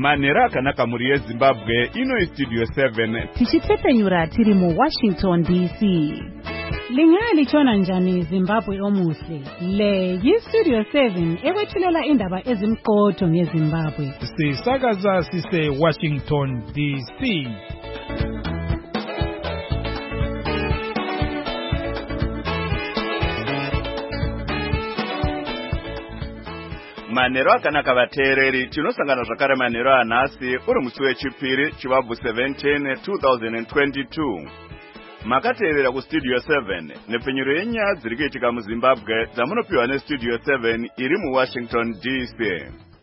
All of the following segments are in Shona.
Manera akanaka muri yeZimbabwe ino Studio 7 tichitsepenyura tiri mu Washington DC. Lingalitshona njani Zimbabwe omuhle? Le yiStudio 7 ekwethulela indaba ezimqotho ngeZimbabwe. Sisakaza sise Washington DC. Manero akanaka vateereri tinosangana zvakare manero anhasi uri musi wechipiri chivabvu 17 2022. Makateerera kuStudio 7 nepfenyuro yenyaya dziri kuitika muZimbabwe dzamunopiwa neStudio 7 iri muWashington DC.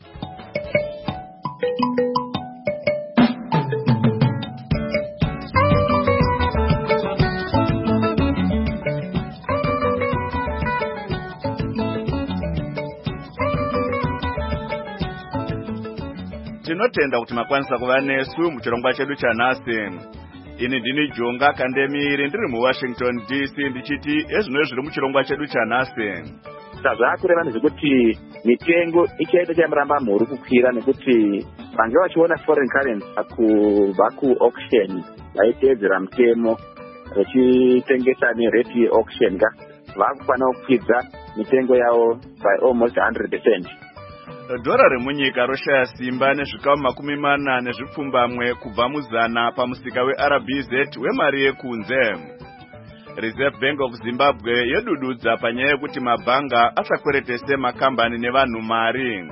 Tinotenda kuti makwanisa kuva nesu muchirongwa chedu chanhasi. Ini ndini Jonga Kandemiri ndiri muWashington DC ndichiti ezvino zviri muchirongwa chedu chanhasi. Zvakureva nezvekuti mitengo ichaita chamuramba mhuri kukwira nekuti vange vachiona foreign currency kubva kuauction vaiteedzera mutemo vachitengesa nerate yeauction vakufanira kukwidza mitengo yavo by almost 100%. Dhora remunyika roshaya simba nezvikamu 40 kubva muzana pamusika weRBZ wemari yekunze. Reserve Bank of Zimbabwe yodududza panyaya yekuti mabhanga asakweretese makambani nevanhu mari.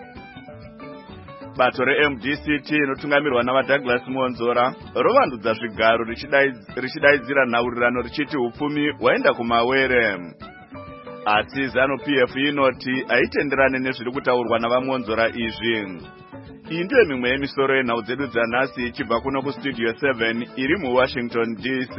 Bato reMDCT inotungamirwa navaDouglas Monzora rovandudza zvigaro richidaidzira nhaurirano richiti upfumi waenda kumawere. Asi ZANU-PF inoti haitenderane nezviri kutaurwa navaMonzora izvi. Iyi ndiyo mimwe yemisoro yenhau dzedu dzanhasi ichibva kuno kuStudio 7 iri muWashington DC.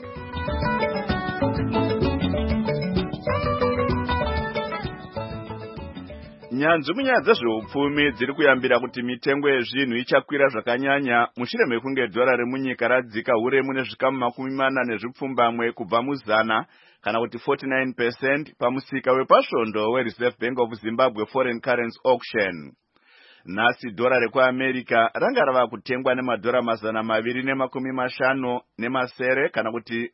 Nyanzvi munyaya dzezveupfumi dziri kuyambira kuti mitengo yezvinhu ichakwira zvakanyanya mushure mekunge dhora remunyika radzika huremu nezvikamu 40 kubva muzana kana kuti 49% pamusika wepasvondo weReserve Bank of Zimbabwe Foreign Currency Auction. Nhasi dhora rekuAmerica ranga rava kutengwa nemadhora 250 nemasere kana kuti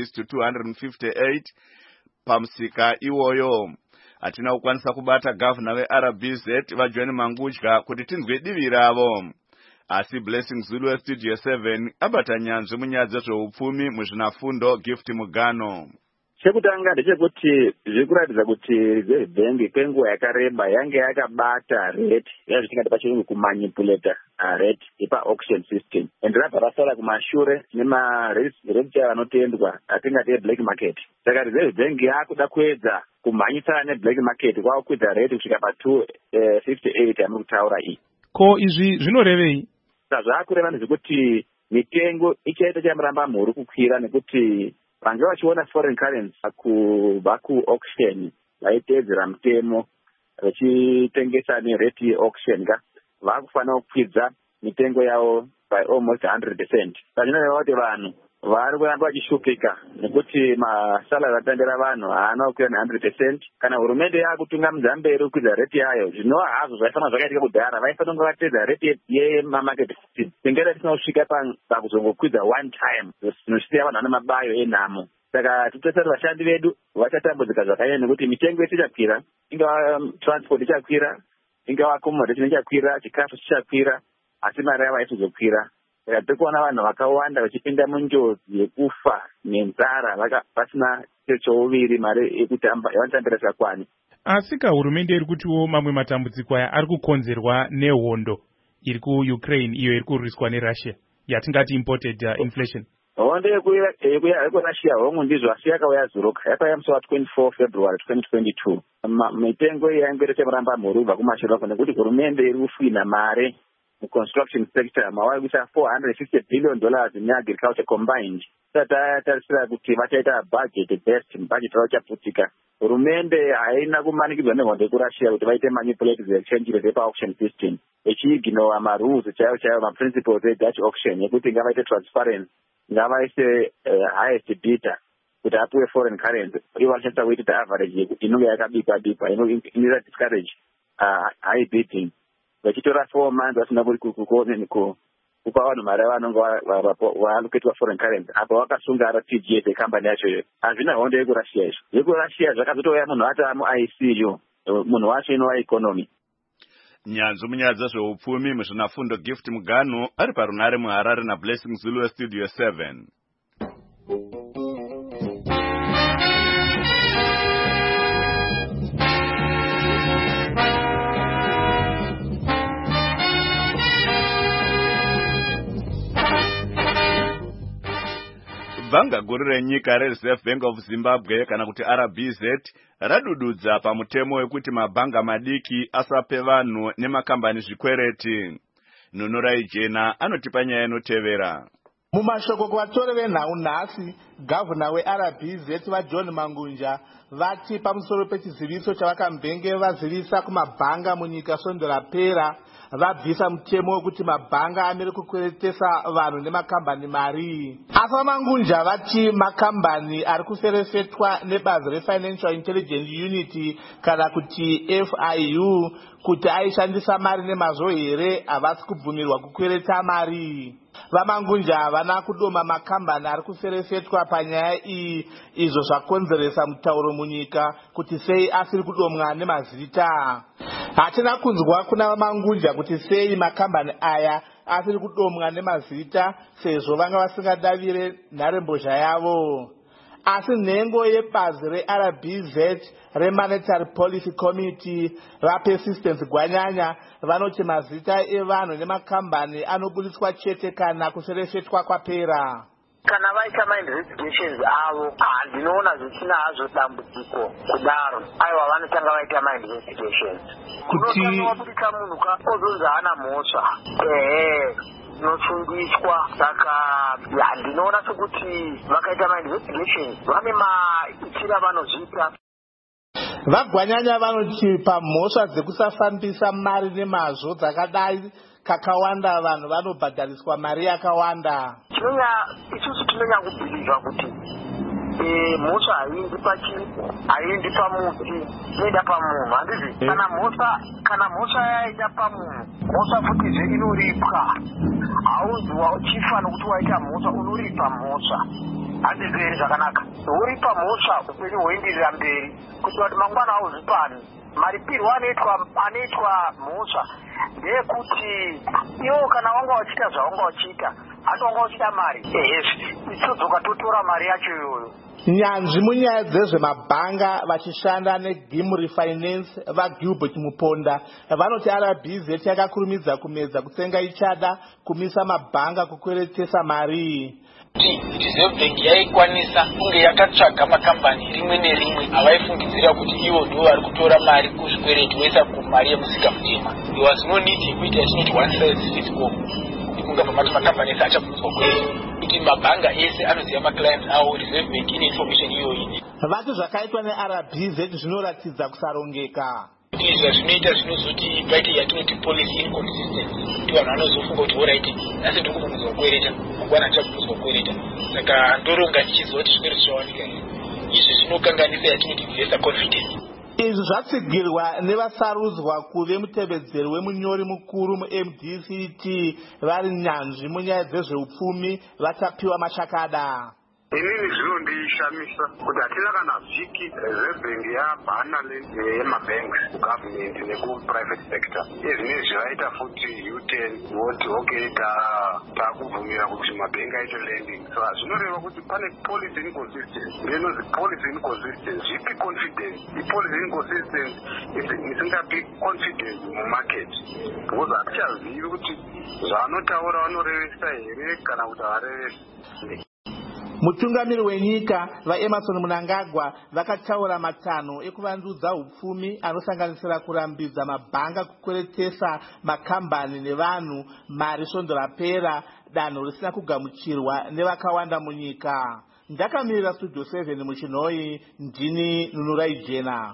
1:258 pamusika iwoyo. Hatina kukwanisa kubata gavana weRBZ vaJohn Mangudya kuti tinzwe divi ravo. Asi Blessing Zulu weStudio 7 abata nyanzvi munyaya dzezveupfumi muzvinafundo Gift Mugano. Chekutanga ndechekuti zviri kuratidza kuti Reserve Bank kwenguva yakareba yange yakabata rate yazvitingati pachirungu kumanipulata rate yepaauction system and rabva rasara kumashure nemarate anotendwa atingati eblack market. Saka Reserve Bank yakuda kuedza kumhanyisana neblack market kwakukwidza rate kusvika pa258 yamuri kutaura iyi. Ko izvi zvinorevei? Zvakureva nezvekuti mitengo ichaita chamuramba mhuri kukwira nekuti vange vachiona foreign currency kubva kuauction vaiteedzera mutemo vachitengesa nerate yeauction vakufanira kukwidza mitengo yavo by almost 100%. Zvinoreva kuti vanhu vari kuramba vachishupika nekuti masalari atandera vanhu haana kukwira ne100%. Kana hurumende yakutunga mberi kukwidza rate yayo zvinova hazvo zvaifanira zvakaitika kudhara vaifanira kunge vateedza rate yemamarket system. Tingada tisina kusvika pakuzongokwidza one time zvinosiya vanhu vane mabayo enhamo. Saka totesa kuti vashandi vedu vachatambudzika zvakanyanya nekuti mitengo yese ichakwira, ingava transport ichakwira, ingava accommodation ichakwira, chikafu chichakwira, asi mari yavo haisizokwira. Saka tiri kuona vanhu vakawanda vachipinda munjodzi yekufa nenzara vasina cheuviri mari yekuti yavanotambira zvakwani. Asi hurumende iri kutiwo mamwe matambudziko aya ari kukonzerwa nehondo iri kuUkraine iyo iri kurwiswa neRussia yatingati imported inflation. Hondo yekurussia hongu ndizvo asi yakauya zuruka yakauya musi wa24 February 2022. Mitengo iyi yaingorete chamuramba mhuri kubva kumashure kwako nekuti hurumende iri kufina mare muconstruction sector mavari kuisa $450 billion neagriculture combined. Tatarisira kuti vachaita budget best budget ravo chaputika. Hurumende haina kumanikidzwa nehondo yekurussia kuti vaite manipulate exchange rate yepaauction system vachiignora marules chaiwo maprinciples eDutch auction yekuti ngavaite transparency, ngavaise highest bidder kuti apuwe foreign currency. Ivo vachita kuita average inonge yakabikwa inoita discourage high bidding. vachitora 4 months vasina kupa vanhu mari vanonge vaaloketwa foreign currency apa vakasunga RTGS yecompany yacho. Hazvina hondo yekurussia izvo. Yekurussia zvakazotouya munhu ata muICU, munhu wacho inova economy. Nyanzvi munyaya dzezveupfumi muzvinafundo Gift Muganu ari parunare muHarare naBlessing Zulu Studio 7. Bhanga guru renyika reReserve Bank of Zimbabwe kana kuti RBZ radududza pamutemo wekuti mabhanga madiki asape vanhu nemakambani zvikwereti. Nunurai Jena anotipa nyaya inotevera. Mumashoko kuvatori venhau nhasi, gavhuna weRBZ vaJohn Mangunja vati pamusoro pechiziviso chavakambenge vazivisa kumabhanga munyika svondo rapera, vabvisa mutemo wekuti mabhanga amere kukweretesa vanhu nemakambani mari. Asi Mangunja vati makambani ari kuserefetwa nebazi reFinancial Intelligence Unit kana kuti FIU kuti aishandisa mari nemazvo here havasi kubvumirwa kukwereta mari. Vamangunja havana kudoma makambani ari kuserefetwa panyaya iyi, izvo zvakonzeresa mutauro munyika kuti sei asiri kudomwa nemazita. Hatina kunzwa kuna Vamangunja kuti sei makambani aya asiri kudomwa nemazita sezvo vanga vasingadavire nharembozha yavo. Asi nhengo yebazi reRBZ reMonetary Policy Committee vaPersistence Gwanyanya vanoti mazita evanhu nemakambani anobudiswa chete kana kuserefetwa kwapera. Kana vaita ma-investigations avo handinoona zvisina hazvo dambudziko kudaro. Aiwa vanotanga vaita ma-investigations. Kunofanirwa kubudisa munhu kozonzi hana mhosva. Nosundiswa saka handinoona sekuti vakaita ma-investigations vane maitira vanozviita. Vagwanyanya vanoti pamhosva dzekusafambisa mari nemazvo dzakadai kakawanda vanhu vanobhadhariswa mari yakawanda. Isusu tinonyangobhilivha kuti mhosva haiendi pamuti, inoenda pamunhu. Handizi kana mhosva yaenda pamunhu, mhosva futizve inoripwa. Hauzi uchifa nokuti waita mhosva, unoripa mhosva. Handizi here zvakanaka. Uripa mhosva upenyu hwoenderera mberi kuti vati mangwana hauzipani. Maripirwo anoitwa mhosva ndeyekuti iwo kana wanga wachita zvawanga wachita hati wanga uchida mari isodzoka totora mari yacho iyoyo. Nyanzvi munyaya dzezvemabhanga vachishanda neGim Refinance vaGilbert Muponda vanoti RBZ yakakurumidza kumedza kutsenga ichada kumisa mabhanga kukweretesa mari. Reserve Bank yaikwanisa kunge yakatsvaga makambani rimwe nerimwe avaifungidzira kuti ivo ndivo vari kutora mari kuzvikwereti voisa kumari yemusika mutema. There was no need yekuita yatinoti one size fits all. Kunga pamati makambani ese achabvudzwa kwereti kuti mabhanga ese anoziva maclients avo. Reserve Bank ine information iyoyi. Vati zvakaitwa neRBZ zvinoratidza kusarongeka. Izvi zvinoita zvinozoti paite yatinoti policy inconsistency. Ndi vanhu vanozofunga kuti oraiti asi ndiri kubvudzwa kwereta mangwana achabvudzwa kwereta. Saka ndoronga ndichiziva kuti zvikwereti zvawanika here. Izvi zvinokanganisa yatinoti investor confidence. Izvi zvatsigirwa nevasarudzwa kuve mutevedzeri wemunyori mukuru muMDCT vari nyanzvi munyaya dzezveupfumi vachapiwa machakada. Inini zvinondishamisa kuti hatina kana vhiki Reserve Bank yabhana yemabanks kugovernment nekuprivate sector. Izvinezvi vaita futi U10 voti okay takubvumira kuti mabhengi aite lending. So zvinoreva kuti pane policy inconsistency. Ndinozi policy inconsistency. Zvipi confidence? I-policy inconsistency isingapi confidence mumarket. Because hatichazivi kuti zvanotaura vanorevesa here kana kuti havarevesi. Mutungamiri wenyika vaEmerson Mnangagwa vakataura matanho ekuvandudza upfumi anosanganisira kurambidza mabhanga kukweretesa makambani nevanhu mari svondo rapera, danho risina kugamuchirwa nevakawanda munyika. Ndakamirira Studio 7 muChinhoyi, ndini Nunurai Jena.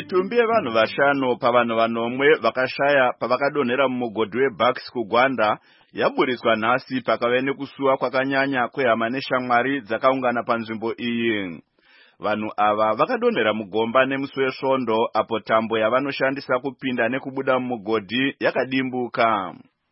mitumbi yevanhu vashanu pavanhu vanomwe vakashaya pavakadonhera mumugodhi weBucks kuGwanda yaburiswa nhasi pakave nekusuwa kwakanyanya kwehama neshamwari dzakaungana panzvimbo iyi. Vanhu ava vakadonhera mugomba nemusi wesvondo apo tambo yavanoshandisa kupinda nekubuda mumugodhi yakadimbuka.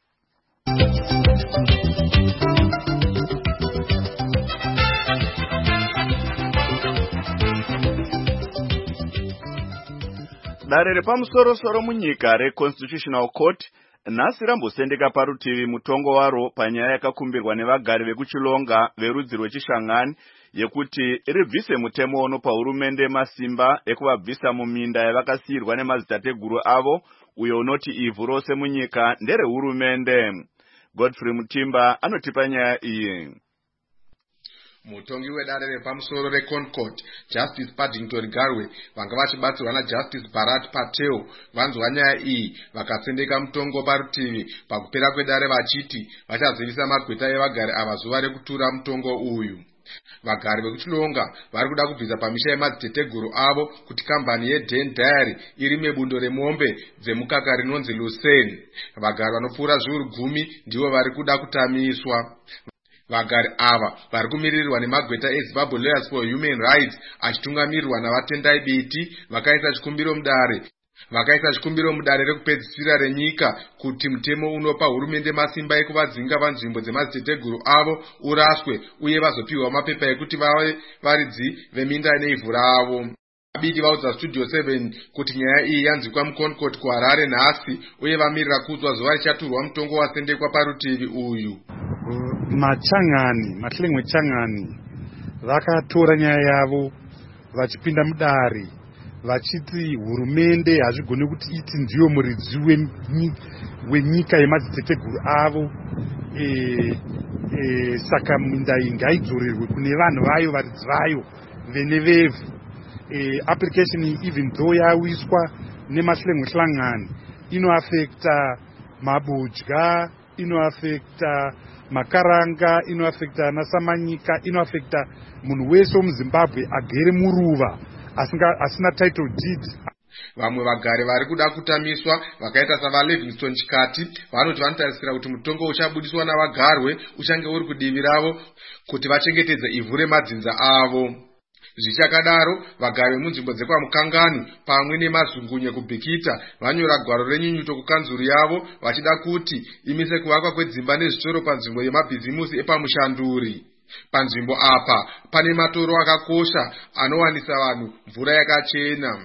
Dare repamusoro-soro munyika reConstitutional Court nhasi rambosendeka parutivi mutongo waro panyaya yakakumbirwa nevagari vekuchilonga verudzi rwechishangani yekuti ribvise mutemo unopa hurumende masimba ekuvabvisa muminda yavakasiyirwa nemadzitateguru avo, uyo unoti ivhu rose munyika nderehurumende. Godfrey Mutimba anotipa nyaya iyi. Mutongi wedare repamusoro reConcourt, Justice Paddington Garwe, vanga vachibatsirwa naJustice Bharat Patel, vanzwa nyaya iyi vakasendeka mutongo parutivi pakupera kwedare vachiti vachazivisa magweta evagari ava zuva rekutura mutongo uyu. Vagari vekuchilonga vari kuda kubvisa pamisha yemadziteteguru avo kuti kambani yeDen Dairy iri mebundo remombe dzemukaka rinonzi Lucerne. Vagari vanopfuura zviuru 10 ndivo vari kuda kutamiswa. Vagari ava vari kumirirwa nemagweta eZimbabwe Lawyers for Human Rights achitungamirirwa navatendai Biti vakaisa chikumbiro mudare rekupedzisira renyika kuti mutemo unopa hurumende masimba ekuvadzinga panzvimbo dzemadziteteguru avo uraswe uye vazopiwa mapepa ekuti vave varidzi veminda neivhu ravo. Biti vaudza Studio 7 kuti nyaya iyi yanzwikwa muConcourt kuHarare nhasi uye vamirira kudzwa zuva richaturwa mutongo wasendekwa parutivi uyu. Mahlengwe Changani vakatora nyaya yavo vachipinda mudare vachiti hurumende hazvigone kuti iti ndiyo muridzi wenyika yemadziteteguru avo, saka minda iyi ngaidzorerwe kune vanhu vayo varidzi vayo venevevhu. Application even though yawiswa nemahlengwe Hlangani inoafekta mabodya, inoafekta makaranga, inoafekta nasamanyika, inoafekta munhu wese womuZimbabwe agere muruva asina title deed. Vamwe vagari vari kuda kutamiswa vakaita savaLivingstone Chikati vanoti vanotarisira kuti mutongo uchabudiswa navagarwe uchange uri kudivi ravo kuti vachengetedze ivhu remadzinza avo. Zvichakadaro, vagari vemunzvimbo dzekwaMukangani pamwe neMazungunye kuBhikita vanyora gwaro renyunyuto kukanzuru yavo vachida kuti imise kuvakwa kwedzimba nezvitoro panzvimbo yemabhizimusi epamushanduri. Panzvimbo apa pane matoro akakosha anowanisa vanhu mvura yakachena.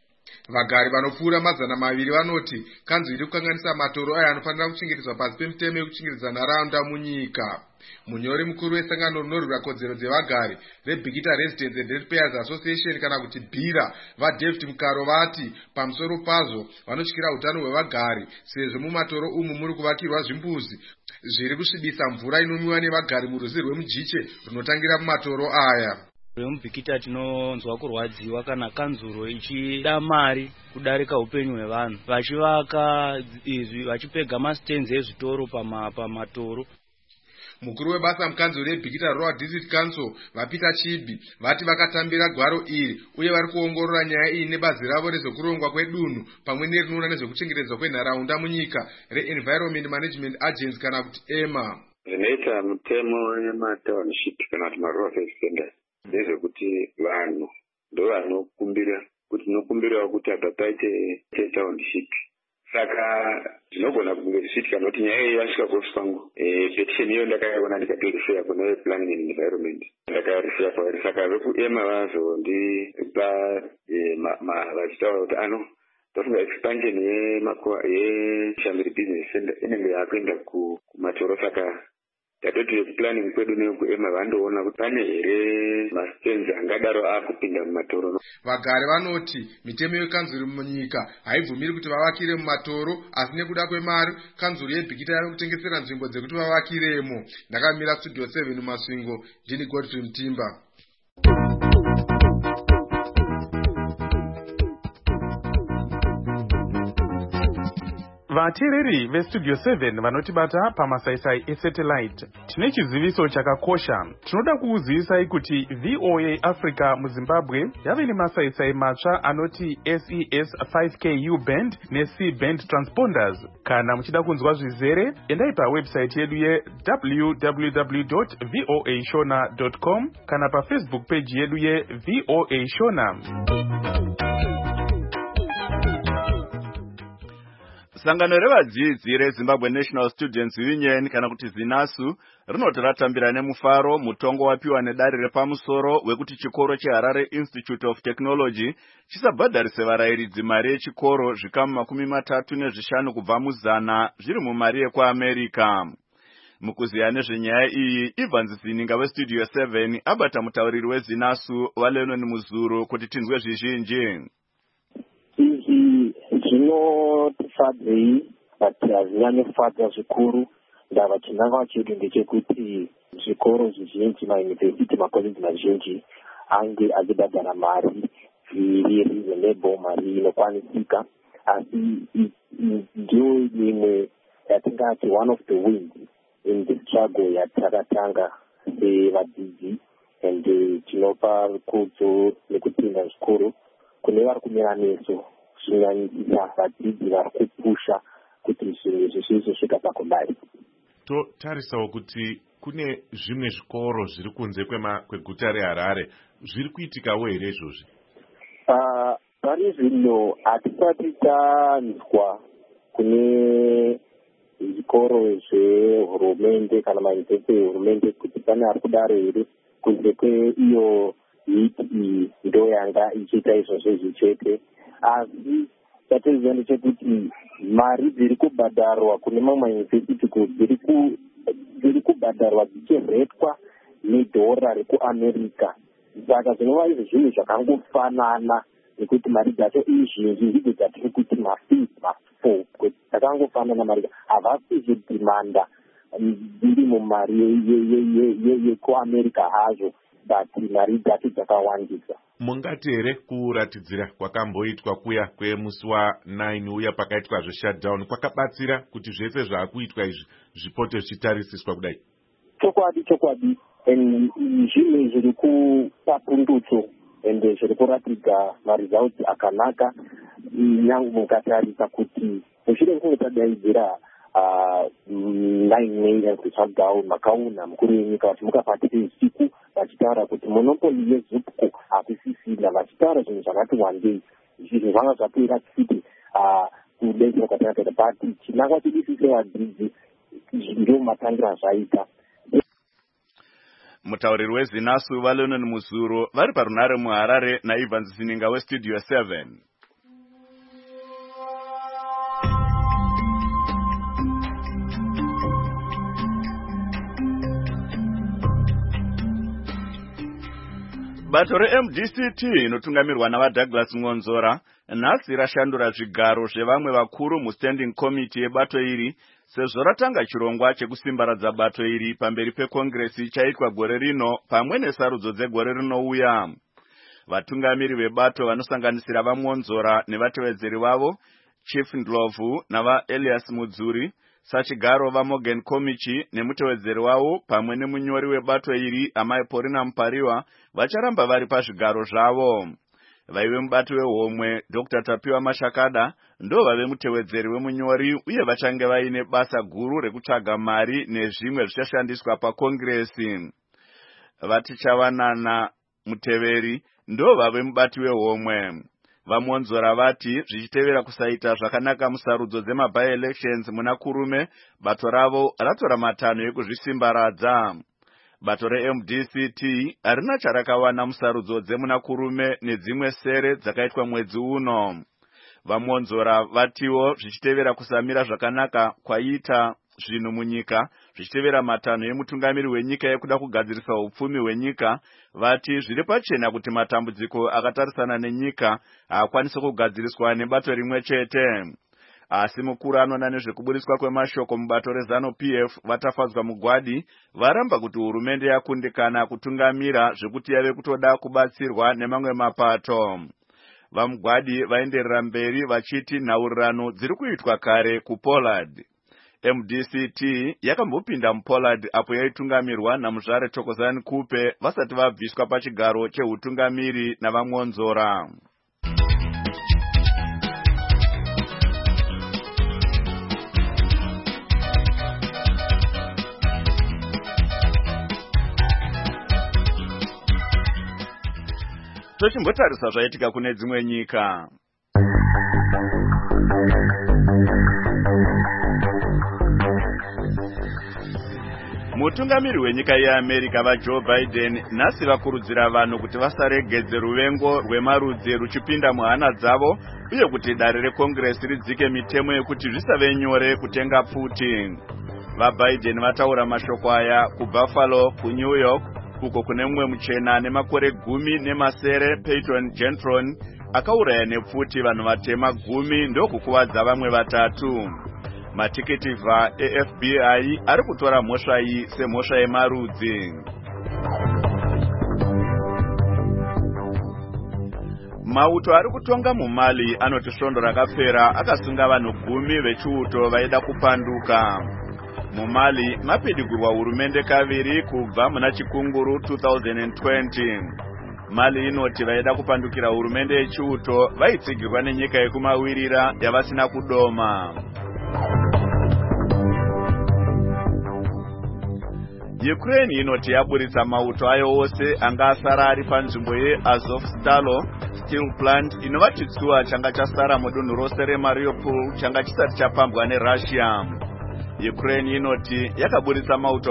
Vagari vanopfuura 200 vanoti kanzuru iri kukanganisa matoro aya anofanira kuchengetedzwa pasi pemitemo yekuchengetedza nharaunda munyika. Munyori mukuru wesangano rinorwira kodzero dzevagari reBhikita Residents and Ratepayers Association kana kuti BIRA vaDavid Mukaro vati pamusoro pazvo vanotyira utano hwevagari sezvo mumatoro umu muri kuvakirwa zvimbuzi zviri kusvibisa mvura inomwiwa nevagari murwizi rwemujiche runotangira mumatoro aya. VemuBhikita tinonzwa kurwadziwa kana kanzuro ichida mari kudarika upenyu hwevanhu vachivaka izvi vachipega masitenzi ezvitoro pamatoro. Mukuru webasa mukanzuro reBhikita Rural District Council vaPeter Chibi vati vakatambira gwaro iri uye vari kuongorora nyaya iyi nebazi ravo rezvekurongwa kwedunhu pamwe nerinoona nezvekuchengetedzwa kwenharaunda munyika reEnvironment Management Agency kana kuti EMA. Zvinoita mutemo yematownship kana kuti marural extenders ndezvekuti vanhu ndo vanokumbira kuti tinokumbirawo kuti apa paite township. Saka tinogona kunge zvichiitika noti nyaya iyi yasvika kuofisi kwangu. Petition iyo ndakaiona ndikapirifeya kune Planning and Environment. Ndakairifeya kwavari. Saka vekuEMA vazondipa vachitaura kuti tofunga expansion yeShamiri Business Center inenge yakuenda kumatoro. Saka tatoti planning kwedu nekuEMA vandoona kuti pane here masitenzi angadaro akupinda mumatoro. Vagari vanoti mitemo yekanzuru munyika haibvumiri kuti vavakire mumatoro, asi nekuda kwemari kanzuru yeBhikita yave kutengesera nzvimbo dzekuti vavakiremo. Ndakamira Studio 7 Masvingo, ndini Godfrey Mutimba. vateereri vestudio 7 vanotibata pamasaisai esatellite, tine chiziviso chakakosha. Tinoda kukuzivisai kuti VOA Africa muZimbabwe yave nemasaisai matsva anoti SES 5K U-band ne-C-band transponders. Kana muchida kunzwa zvizere, endai pawebsite yedu ye-www.voashona.com kana pafacebook page yedu ye-VOA Shona. Sangano revadzidzi reZimbabwe National Students Union kana kuti ZINASU rinoti ratambira nemufaro mutongo wapiwa nedare repamusoro wekuti chikoro cheHarare Institute of Technology chisabhadharise varayiridzi mari yechikoro zvikamu 35 kubva muzana zviri mumari yekuAmerica. Mukuziya nezvenyaya iyi, Evans Zininga weStudio 7 abata mutauriri weZINASU Valenoni Muzuru kuti tinzwe zvizhinji. Zvinotifadzei but hazvinyanyofadza zvikuru. Ndava chinangwa chedu ndechekuti zvikoro zvizhinji, mayunivhesiti, makoleji mazhinji ange achibhadhara mari iri reasonable, mari inokwanisika. Asi ndiyo imwe yatingati one of the wins in the struggle yatakatanga sevadzidzi, and tinopa rukudzo nekupinda zvikuru kune vari kumira neso zvinyanyisa vadzidzi vari kupusha kuti zvinhu izvi zvizosvika pakudai. Totarisawo kuti kune zvimwe zvikoro zviri kunze kweguta reHarare, zviri kuitikawo here izvozvi? Pari zvino hatisati tanzwa kune zvikoro zvehurumende kana mayunivhesiti ehurumende kuti pane ari kudaro here. Kunze kweiyo hiti iyi ndo yanga ichiita izvozvo zvichete. Asi chatoziva ndechekuti mari dziri kubhadharwa kune mamwe mayunivhesiti dziri kubhadharwa dzichiretwa nedhora rekuAmerica. Saka zvinova izvo zvinhu zvakangofanana nekuti mari dzacho izhinji ndidzo dzatiri kuti mafees dzakangofanana. Mari havasi zvidhimanda dziri mumari yekuAmerica hazvo, but mari dzacho dzakawandisa. Mungati here kuratidzira kwakamboitwa kuya kwemusi wa9 uya pakaitwa zveshutdown kwakabatsira kuti zvese zvaakuitwa izvi zvipote zvichitarisiswa kudai? Chokwadi. Zvinhu zviri kupa pundutso ende zviri kuratidza maresults akanaka. Nyangu mukatarisa kuti mushure mekunge tadaidzira 9 May shutdown, makaona mukuru wenyika vachimuka patiri usiku vachitaura kuti monopoli yeZUPCO hakusisina, vachitaura zvinhu zvakati wandei. Zvinhu zvanga zvapera kuti kudetsera kwatanakaita, but chinangwa chedu sevadzidzi ndio matangira zvaita. Mutauriri weZINASU Valenoni Muzuru vari parunare muHarare naEvans Zininga weStudio 7. Bato reMDCT inotungamirwa navaDouglas Ngonzora nhasi rashandura zvigaro zvevamwe vakuru muStanding Committee yebato iri sezvo ratanga chirongwa chekusimbaradza bato iri pamberi pekongresi chaitwa gore rino pamwe nesarudzo dzegore rinouya. Vatungamiri vebato vanosanganisira vaMonzora nevatevedzeri vavo Chief Ndlovu navaElias Mudzuri, sachigaro vaMorgan Komichi nemutevedzeri wavo pamwe nemunyori webato iri Amai Porina Mpariwa vacharamba vari pazvigaro zvavo. Vaive mubato wehomwe Dr. Tapiwa Mashakada ndo vave mutevedzeri wemunyori uye vachange vaine basa guru rekutsvaga mari nezvimwe zvichashandiswa pakongresi. Vatichavanana muteveri ndo vave mubati wehomwe. VaMonzora vati zvichitevera kusaita zvakanaka musarudzo dzema-by-elections muna kurume, bato ravo ratora matanho ekuzvisimbaradza. Bato reMDCT harina charakawana musarudzo dzemuna kurume nedzimwe sere dzakaitwa mwedzi uno. VaMonzora vatiwo zvichitevera kusamira zvakanaka kwaita zvinhu munyika, zvichitevera matanho emutungamiri wenyika yekuda kugadzirisa upfumi hwenyika, vati zviri pachena kuti matambudziko akatarisana nenyika haakwanisi kugadziriswa nebato rimwe chete. Asi mukuru anoona nezvekubudiswa kwemashoko mubato reZANU-PF vatafadzwa mugwadi varamba kuti hurumende yakundikana kutungamira zvekuti yave kutoda kubatsirwa nemamwe mapato. vamugwadi vaenderera mberi vachiti nhaurirano dziri kuitwa kare kuPoland. MDCT yakambopinda muPoland apo yaitungamirwa namuzvare Thokozani Kupe vasati vabviswa pachigaro cheutungamiri navamwonzora. Tochimbotarisa zvaitika kune dzimwe nyika. Mutungamiri wenyika yeAmerica vaJoe Biden nhasi vakurudzira vanhu kuti vasaregedze ruvengo rwemarudzi ruchipinda muhana dzavo uye kuti dare rekongresi ridzike mitemo yekuti zvisave nyore kutenga pfuti. VaBiden vataura mashoko aya kuBuffalo, kuNew York, uko kune mumwe muchena nemakore 10 Peyton Gentron akauraya nepfuti vanhu vatema 10 ndokukuvadza vamwe 3. Matikitivha eFBI ari kutora mhosva iyi semhosva yemarudzi. Mauto ari kutonga muMali anoti svondo rakapera akasunga vanhu 10 vechiuto vaida kupanduka. MuMali mapidigurwa hurumende kaviri kubva muna chikunguru 2020. Mali inoti vaida kupandukira hurumende yechiuto vaitsigirwa nenyika yekumawirira yavasina kudoma. Ukraine inoti yaburitsa mauto ayo ose anga asara ari panzvimbo yeAzovstal steel plant inova chitsuwa changa chasara mudunhu rose reMariupol changa chisati chapambwa neRussia. Ukraine inoti yakaburitsa mauto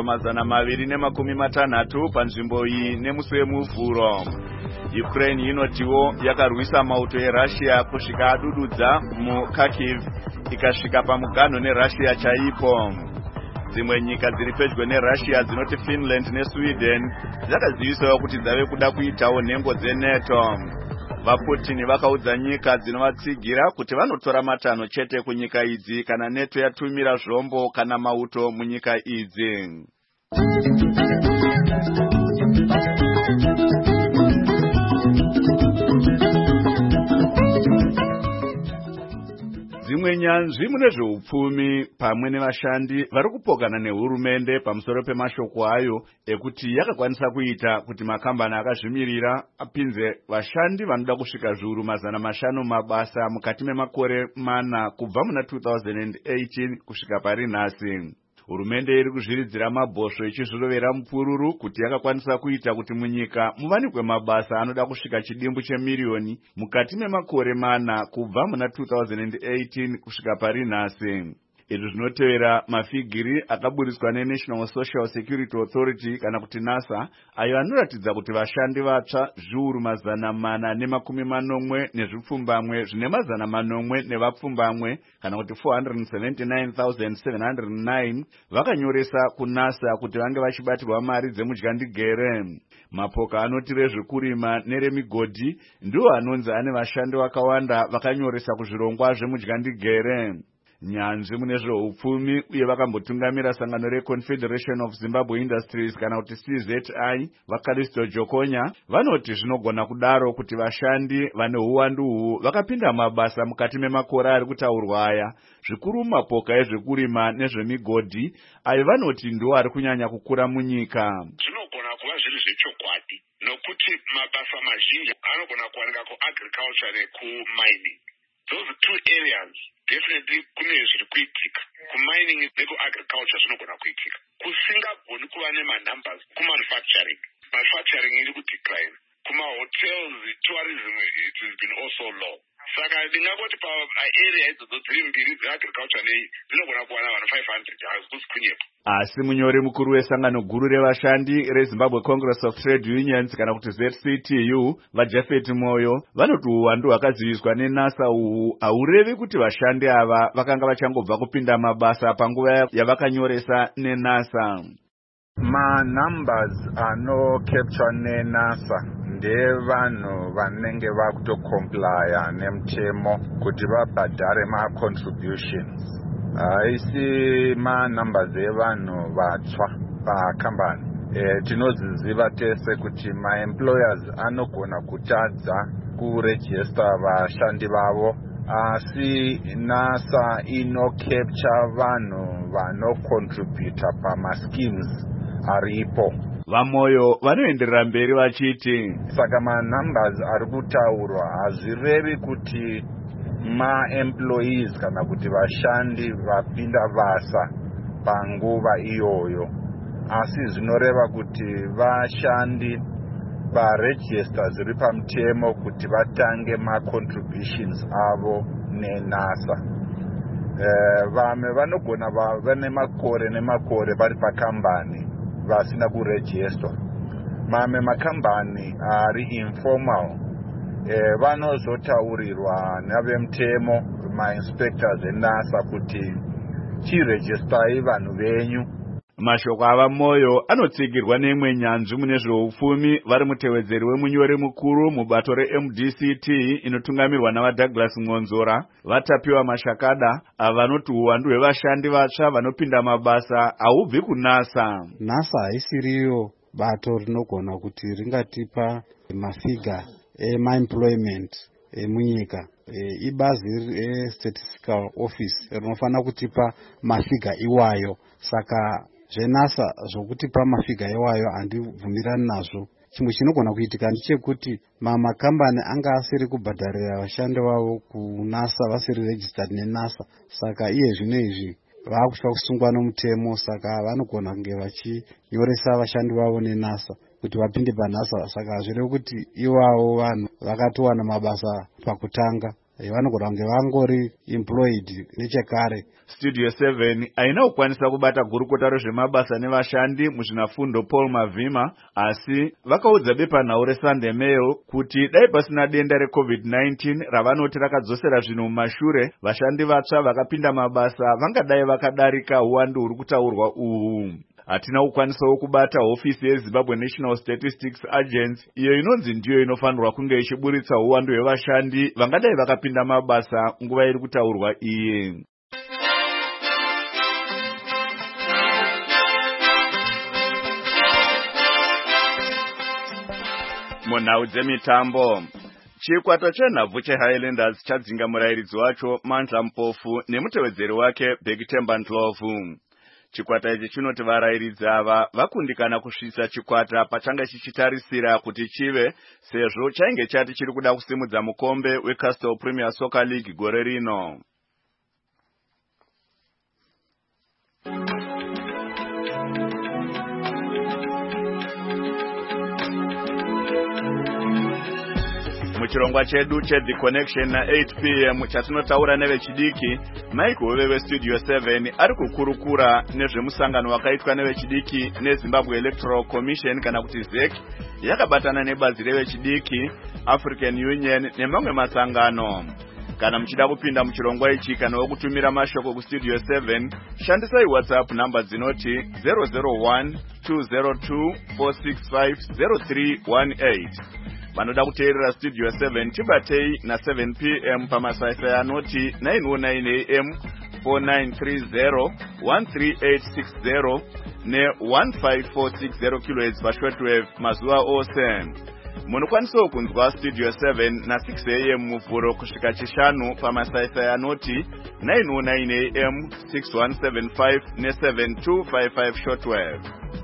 260 panzvimbo iyi nemusi wemuvhuro. Ukraine inotiwo yakarwisa mauto eRussia kusvika adududza muKharkiv ikasvika pamuganho neRussia chaipo. Dzimwe nyika dziri pedyo neRussia dzinoti Finland neSweden dzakazivisawo kuti dzave kuda kuitawo nhengo dzeNATO. VaPutin vakaudza nyika dzinovatsigira kuti vanotora matanho chete kunyika idzi kana NATO yatumira zvombo kana mauto munyika idzi. Dzimwe nyanzvi mune zveupfumi pamwe nevashandi vari kupokana nehurumende pamusoro pemashoko ayo ekuti yakakwanisa kuita kuti makambani akazvimirira apinze vashandi vanoda kusvika zviuru 500 mabasa mukati memakore 4 kubva muna 2018 kusvika pari nhasi. Hurumende iri kuzviridzira mabhosvo ichizvirovera mupururu kuti yakakwanisa kuita kuti munyika muwanikwe mabasa anoda kusvika chidimbu chemiliyoni mukati memakore 4 kubva muna 2018 kusvika pari nhasi. Izvi zvinotevera mafigiri akaburiswa neNational Social Security Authority kana kuti NASA ayo anoratidza kuti vashandi vatsva zviuru 480 nezvipfumbamwe zvine 400 nevapfumbamwe kana kuti 479,709 vakanyoresa kuNASA kuti vange vachibatirwa mari dzemudyandigere. Mapoka anoti rezvekurima neremigodhi ndiwo anonzi ane vashandi vakawanda vakanyoresa kuzvirongwa zvemudyandigere. Nyanzvi mune zveupfumi uye vakambotungamira sangano reConfederation of Zimbabwe Industries kana kuti CZI vaKalisto Jokonya vanoti zvinogona kudaro kuti vashandi vane uwandu uhu vakapinda mabasa mukati memakore ari kutaurwa aya, zvikuru mapoka ezvekurima nezvemigodhi ayo vanoti ndiwo ari kunyanya kukura munyika. Zvinogona kuva zviri zvechokwadi nokuti mabasa mazhinji anogona kuwanika kuagriculture nekumining. Those two areas definitely kune zviri kuitika. Kumining nekuagriculture zvinogona kuitika. Kusingagoni kuva nemanumbers kumanufacturing. Manufacturing iri kudecline. Kumahotels, tourism, it has been also low. Saka ndingangoti paarea idzodzo dziri mbiri dzeagriculture nei dzinogona kuwana vanhu 500 hazikusi kunyepa. Asi munyori mukuru wesangano guru revashandi reZimbabwe Congress of Trade Unions kana kuti ZCTU vaJafet Moyo vanoti uwandu hwakaziviswa neNASA uhu haurevi kuti vashandi ava vakanga vachangobva kupinda mabasa panguva yavakanyoresa neNASA. Numbers anocapture neNASA ndevanhu vanenge vakutokomplya nemutemo kuti vabhadhare ma-contributions. Haisi numbers evanhu vatsva pakambani. tinoziziva tese kuti maemployers anogona kutadza kurejista vashandi vavo, asi NASA inocapture vanhu vanocontributa pamaschemes aripo. Vamoyo vanoenderera mberi vachiti saka manumbers ari kutaurwa hazvirevi kuti maemployees kana kuti vashandi vapinda basa panguva iyoyo, asi zvinoreva kuti vashandi varegister zviri pamutemo kuti vatange macontributions avo neNASA. Vamwe vanogona vane makore nemakore vari pakambani vasina kurejistwa. Mamwe makambani ari informal vanozotaurirwa navemutemo mainspectors eNASA kuti chirejistai vanhu venyu. Mashoko avamoyo anotsigirwa neimwe nyanzvi mune zveupfumi vari mutevedzeri wemunyori mukuru mubato reMDCT inotungamirwa navaDouglas Ngonzora, vatapiwa Mashakada, avanoti uwandu hwevashandi vatsva vanopinda mabasa haubvi kuNASA. NASA haisiriyo bato rinogona kuti ringatipa mafiga emaemployment emunyika. Ibazi reStatistical Office rinofanira kutipa mafiga iwayo, saka zveNASA zvokutipa mafiga iwayo handibvumirani nazvo. Chimwe chinogona kuitika ndechekuti makambani anga asiri kubhadharira vashandi vavo kuNASA vasiri registered neNASA, saka iye zvino izvi vakufa kusungwa nomutemo, saka vanogona kunge vachinyoresa vashandi vavo neNASA kuti vapinde paNASA, saka hazvirevi kuti iwavo vanhu vakatowana mabasa pakutanga, vanogona kunge vangori employed nechekare. Studio 7 haina kukwanisa kubata gurukota rezvemabasa nevashandi muzvinafundo Paul Mavhima, asi vakaudza bepanhau reSunday Mail kuti dai pasina denda reCovid-19 ravanoti rakadzosera zvinhu mumashure, vashandi vatsva vakapinda mabasa vangadai vakadarika uwandu huri kutaurwa uhu. Hatina kukwanisawo kubata hofisi yeZimbabwe National Statistics Agency, iyo inonzi ndiyo inofanirwa kunge ichiburitsa uwandu hwevashandi vangadai vakapinda mabasa nguva iri kutaurwa iyi. Munhau dzemitambo, chikwata chenhabvu cheHighlanders chadzinga murairidzi wacho Mandla Mpofu nemutevedzeri wake Bektemba Ndlovu. Chikwata ichi chinoti varairidzi ava vakundikana kusvitsa chikwata pachanga chichitarisira kuti chive, sezvo chainge chati chiri kuda kusimudza mukombe weCastle Premier Soccer League gore rino. Muchirongwa chedu cheThe Connection na 8 p.m. chatinotaura nevechidiki, Mike Hove weStudio 7 ari kukurukura nezvemusangano wakaitwa nevechidiki neZimbabwe Electoral Commission kana kuti ZEC yakabatana nebazi revechidiki, African Union nemamwe masangano. Kana muchida kupinda muchirongwa ichi kana wokutumira mashoko kuStudio 7, shandisai WhatsApp namba dzinoti 001 202 465 0318. Vanoda kuteerera Studio 7 tibatei na 7 p.m. pamasaisai anoti 909 AM 4930 13860 ne 15460 kHz pashortwave mazuva ose. Munokwanisawo kunzwa Studio 7 na 6 AM muvhuro kusvika chishanu pamasaisai anoti 909 AM 6175 ne 7255 shortwave.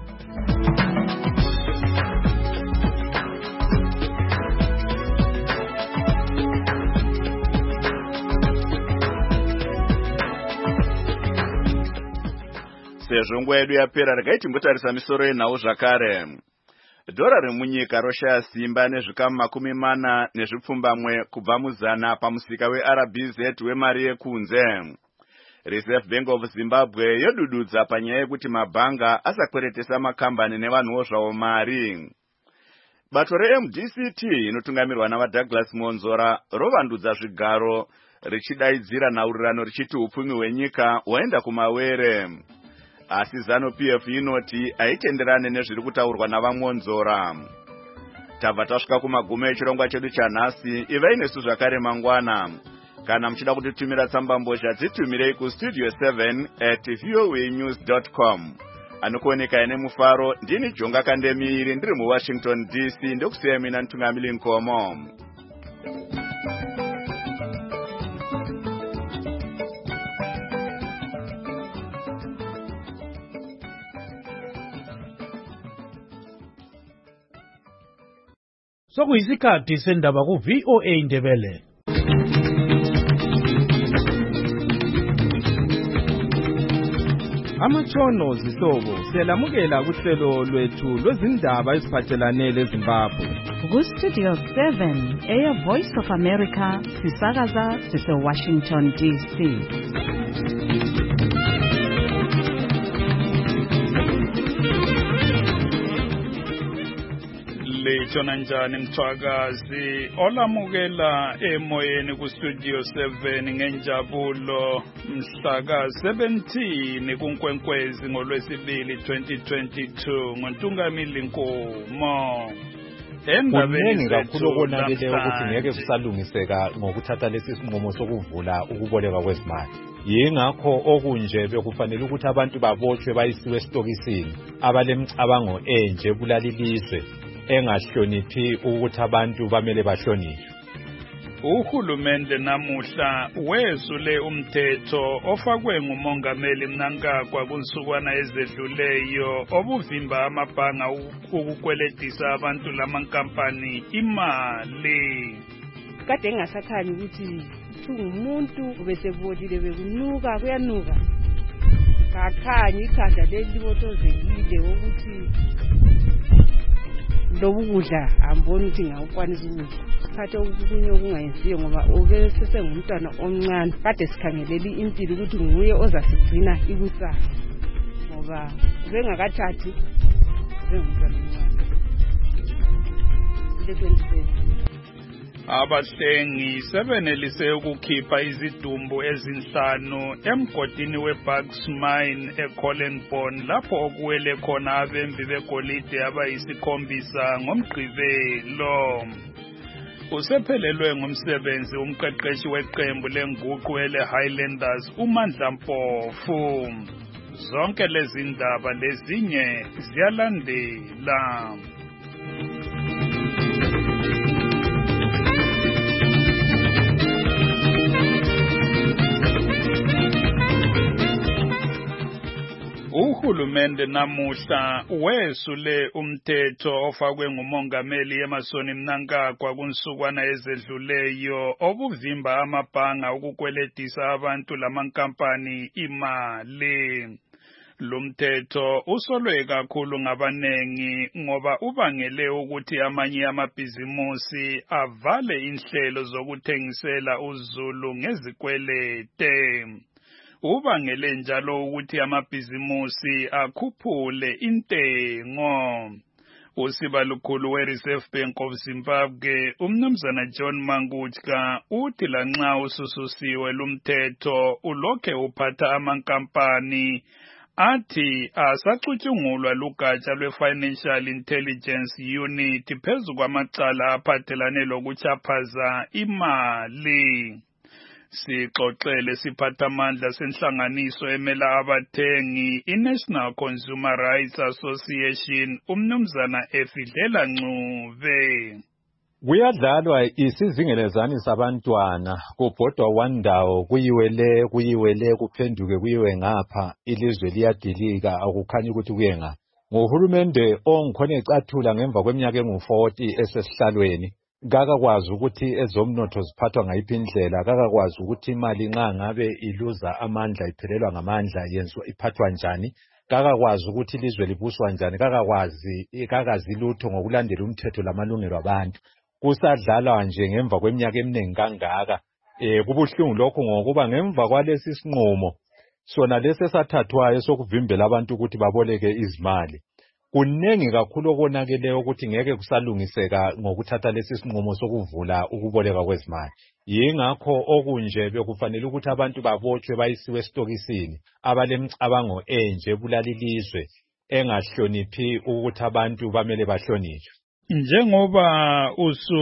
Sezvo nguva yedu yapera, regai timbotarisa misoro yenhau zvakare. Dhora remunyika roshaya simba nezvikamu 40 nezvipfumbamwe kubva muzana pamusika weRBZ wemari yekunze. Reserve Bank of Zimbabwe yodududza panyaya yekuti mabhanga asakweretesa makambani nevanhuwo zvavo mari. Bato reMDCT inotungamirwa navaDouglas Ngonzora rovandudza zvigaro richidaidzira nhaurirano richiti upfumi hwenyika hwaenda kumawere. Asi ZANU-PF inoti haitenderane nezviri kutaurwa navaMonzora. Tabva tasvika kumagumo echirongwa chedu chanhasi. Ivai nesu zvakare mangwana. Kana muchida kutitumira tsamba mbozha dzitumirei kustudio7@voanews.com. anokuoneka ine mufaro. Ndini Jonga Kandemiri ndiri muWashington DC ndokusiya mina Ntungamili Nkomo. Sokuyisikhathi sendaba ku VOA Ndebele. Amatshono zihlobo siyalamukela kuhlelo lwethu lwezindaba eziphathelane leZimbabwe. Ku Studio 7 Air Voice of America sisakaza sise Washington DC. Lechona njani mthwakazi olamukela emoyeni ku Studio 7 ngenjabulo mhla ka 17 kuNkwenkwezi ngolwesibili 2022 ngoNtungamili Nkomo. Endabeni kakhulu okonakele ukuthi ngeke kusalungiseka ngokuthatha lesi sinqumo sokuvula ukuboleka kwezimali. Yingakho okunje bekufanele ukuthi abantu babotshwe bayisiwe estokisini abalemicabango enje bulalilizwe engahloniphi ukuthi abantu bamele bahlonishwe. Uhulumende namuhla wesule umthetho ofakwe ngumongameli Mnangagwa kunsukwana ezedluleyo obuvimba amabhanga ukukweletisa abantu lamankampani imali. Kade engasakhani ukuthi umuntu ubesebotile bekunuka kuyanuka. Kakhanyi ikhanda leli botozekile ukuthi lokudla amboni ukuthi ngawukwanisa ukudla. Khathe okunye okungayenziyo ngoba obesesengumntwana omncane kade sikhangeleli impilo ukuthi nguye ozasigcina ikusasa ngoba ubengakathathi ubengumntwana omncane. Abahlengi sebenelise ukukhipha izidumbu ezinhlanu emgodini weBucks Mine eCollenbone lapho okuwele khona abembi begolide abayisikhombisa ngomgqibelo. Usephelelwe ngumsebenzi umqeqeshi weqembu lenguqu ele-Highlanders uMandla Mpofu. Zonke lezi ndaba lezinye ziyalandela. Uhulumende namuhla wesule umthetho ofakwe ngumongameli Emmerson Mnangagwa kunsukwana ezedluleyo obuvimba amabhanga ukukweletisa abantu lamankampani imali. Lumthetho usolwe kakhulu ngabanengi ngoba ubangele ukuthi amanye amabhizimusi avale inhlelo zokuthengisela uZulu ngezikwelete. Ubangele njalo ukuthi amabhizimusi akhuphule intengo. Usibalukhulu we-Reserve Bank of Zimbabwe umnumzana John Mangutska uthi lanxa usususiwe lumthetho ulokhe uphatha amankampani athi asacutshungulwa lugatsha lwe-Financial Intelligence Unit phezu kwamacala aphathelane lokuchaphaza imali. Sixoxele siphathamandla senhlanganiso emela abathengi iNational Consumer Rights Association umnumzana Efidlela Ncube. Kuyadlalwa isizingelezani sabantwana kubhodwa wandawo kuyiwele kuphenduke kuyiwe ngapha ilizwe liyadilika akukhanyi ukuthi kuye ngapha. Ngohulumende ongikhona ecathula ngemva kweminyaka engu-40 esesihlalweni kakakwazi ukuthi ezomnotho ziphathwa ngayiphi indlela, kakakwazi ukuthi imali nxa ngabe iluza amandla iphelelwa ngamandla yenziwa iphathwa njani, kakakwazi ukuthi ilizwe libuswa njani, kakakazi lutho ngokulandela umthetho lamalungelo abantu. Kusadlalwa nje ngemva kweminyaka eminingi kangaka. Kubuhlungu lokho ngokuba ngemva kwalesi sinqumo sona lesi esathathwayo sokuvimbela abantu ukuthi baboleke izimali, kunengi kakhulu okonakeleyo ukuthi ngeke kusalungiseka ngokuthatha lesi sinqumo sokuvula ukuboleka kwezimali. Yingakho okunje bekufanele ukuthi abantu babotshwe bayisiwe estokisini abalemicabango enje bulalilizwe engahloniphi ukuthi abantu bamele bahlonishwe. Njengoba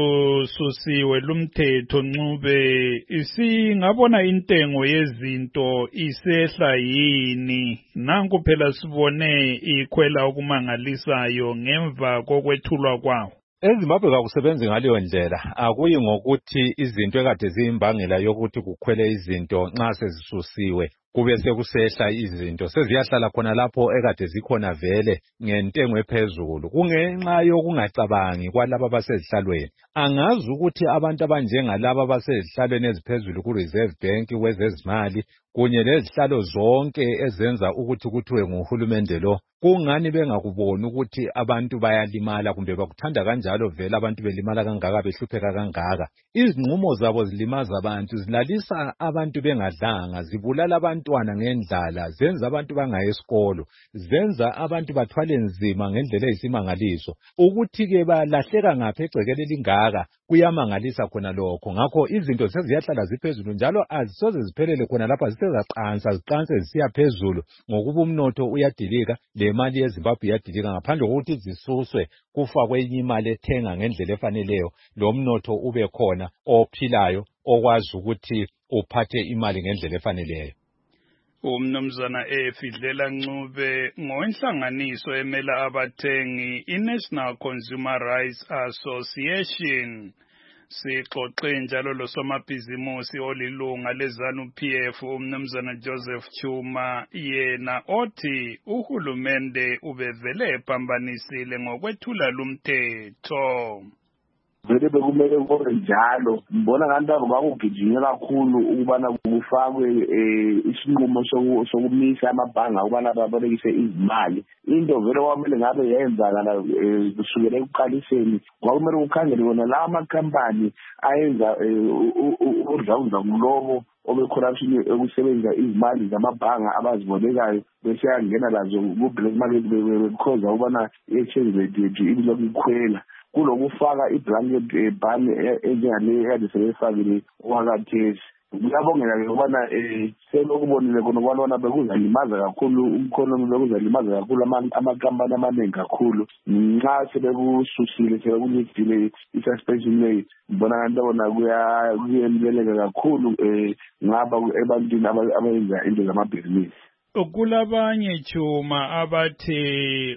ususiwe lumthetho Ncube, singabona intengo yezinto isehla yini? Nanku phela sibone ikhwela okumangalisayo ngemva kokwethulwa kwawo. eZimbabwe kakusebenzi ngaleyo ndlela. Akuyi ngokuthi izinto ekade ziyimbangela yokuthi kukhwele izinto nxa sezisusiwe kube sekusehla izinto seziyahlala khona lapho ekade zikhona vele ngentengo ephezulu. Kungenxa yokungacabangi kwalabo abasezihlalweni. Angazi ukuthi abantu abanjengalabo abasezihlalweni eziphezulu ku-Reserve Bank kwezezimali kunye lezihlalo zonke ezenza ukuthi kuthiwe nguhulumende lo, kungani bengakuboni ukuthi abantu bayalimala kumbe bakuthanda kanjalo vele abantu belimala kangaka behlupheka kangaka. Izinqumo zabo zilimaza abantu, zilalisa abantu bengadlanga, zibulala abantwana ngendlala, zenza abantu bangayi esikolo, zenza abantu bathwale nzima ngendlela eyisimangaliso. Ukuthi-ke balahleka ngaphi egcekeni elingaka kuyamangalisa khona lokho. Ngakho izinto seziyahlala ziphezulu njalo azisoze ziphelele khona lapha, ziqanse zisiya phezulu ngokuba umnotho uyadilika, le mali yeZimbabwe iyadilika ngaphandle kokuthi zisuswe kufakwe enye imali ethenga ngendlela efaneleyo, lo mnotho ube khona ophilayo okwazi ukuthi uphathe imali ngendlela efaneleyo. Umnumzana Fidlela Ncube ngowenhlanganiso emela abathengi iNational Consumer Rights Association. Sixoxe njalo losomabhizimusi olilunga leZANU-PF umnumzana Joseph Chuma, yena othi uhulumende ubevele ephambanisile ngokwethula lumthetho. Vele bekumele kube njalo. Ngibona ngathi bakugijima kakhulu ukubana kufakwe isinqumo sokumisa amabhanga ukubana babolekise izimali. Into vele kwamele ngabe yenzakala kusukela ekuqaliseni. Kwakumele kukhangele wona la amakhampani ayenza udlawudla nglobo obecorruption ekusebenzisa izimali zamabhanga abazibolekayo bese yangena lazo ku-black market bekhoza ukubana i-exchange rate yethu ilokhu ikhwela. Kulokufaka i-blanket ban enjengale ekade sebeyifakile okwakathesi. Kuyabongela-ke ukubana selokubonile khona ukubana bekuzalimaza kakhulu umkhonomi, bekuzalimaza kakhulu amakampani amaningi kakhulu. Nxa sebekususile sebekunidile i-suspension leyi, ngibona ngathi bona kuyemleleka kakhulu ngaba ebantwini abayenza into zamabhizinisi. Kulabanye Chuma abathi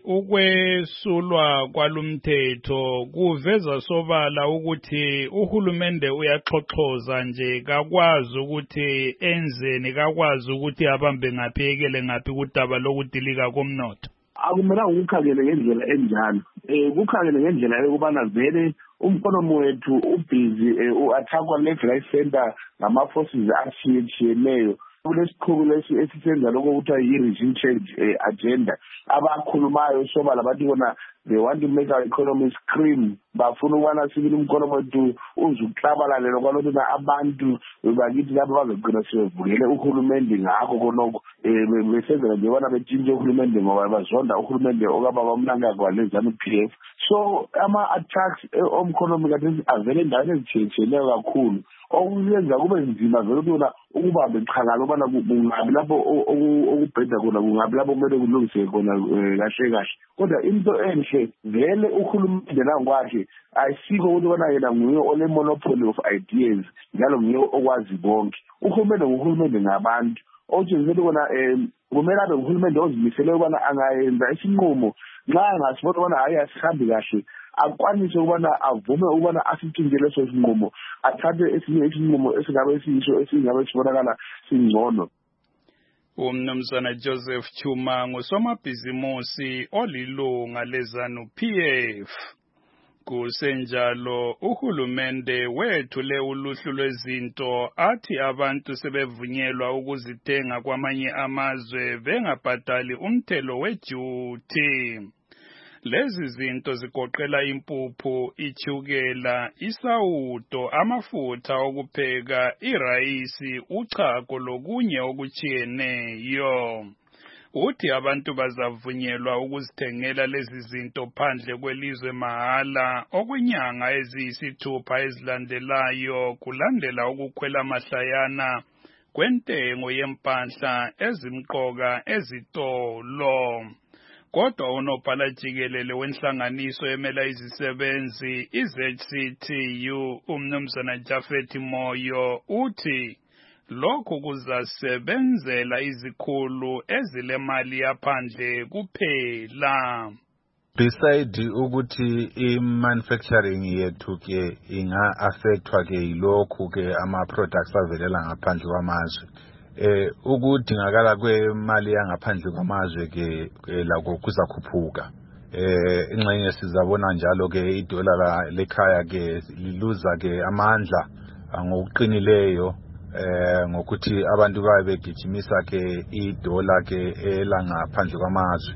ukwesulwa kwalumthetho kuveza sobala ukuthi uhulumende uyaxhoxhoza nje, kakwazi ukuthi enzeni, kakwazi ukuthi abambe ngaphekele ngaphi kudaba lokudilika komnotho. Akumelanga ukukhangele ngendlela enjalo. Kukhangele ngendlela yokubana vele umkhonomi wethu ubhizi u-attackwa left right center ngama-forces ashiyetshiyeneyo. Kulesikhulu lesi esisenza lokho kuthiwa yi-regime change agenda. Abakhulumayo sobala bathi bona they want to make our economy scream. Bafuna ukubana sibili umkhonomi wethu uzukuklabalalelo kwalokho na abantu bakithi lapho bazogcina sebevukele uhulumende ngakho konoko. Besenzela nje bona betshintshe uhulumende ngoba bazonda uhulumende okababa uMnangagwa leZANU-PF. So ama-attacks omkhonomi kathesi avele endaweni ezitshiyetshiyeneyo kakhulu. Okuyenza kube nzima vele ukubona ukubamba iqhala ukubana kungabi lapho okubheda khona, kungabi lapho kumele kulungiseke khona kahle kahle. Kodwa into enhle vele uhulumende nangokwakhe ayisikho ukuthi bona yena nguye ole-monopoly of ideas njalo nguye okwazi konke. Uhulumende nguhulumende ngabantu. Othi vele kona kumele abe nguhulumende ozimisele ukubana angayenza isinqumo nxa angasibona ukubana hayi asihambi kahle, akwanise ukubana avume ukubana asitshintshele leso sinqumo, athathe esinye isinqumo esingabe siyiso esingabe sibonakala singcono. Umnumzana Joseph Chuma ngusomabhizimusi olilunga leZANU-PF. Kusenjalo uhulumende wethule uluhlu lwezinto athi abantu sebevunyelwa ukuzithenga kwamanye amazwe bengabhadali umthelo weduty. Lezi zinto zigoqela impuphu, ichukela, isawudo, amafutha okupheka, irayisi, uchago lokunye okuchiyeneyo. Uthi abantu bazavunyelwa ukuzithengela lezi zinto phandle kwelizwe mahala okwenyanga eziyisithupha ezilandelayo kulandela ukukhwela mahlayana kwentengo yempahla ezimqoka ezitolo. kodwa unobhala jikelele wenhlanganiso emela izisebenzi iZCTU umnumzana Japhet Moyo uthi lokhu kuzasebenzela izikhulu ezilemali yaphandle kuphela. Beside ukuthi i-manufacturing yethu ke inga-affectwa ke yilokhu ke ama-products avelela ngaphandle kwamazwe. Ukudingakala kwemali yangaphandle kwamazwe ke lakho kuzakhuphuka. Ingxenye sizabona njalo ke idola lekhaya ke liluza ke amandla ngokuqinileyo ngokuthi abantu babe begijimisa ke idola ke elangaphandle kwamazwe.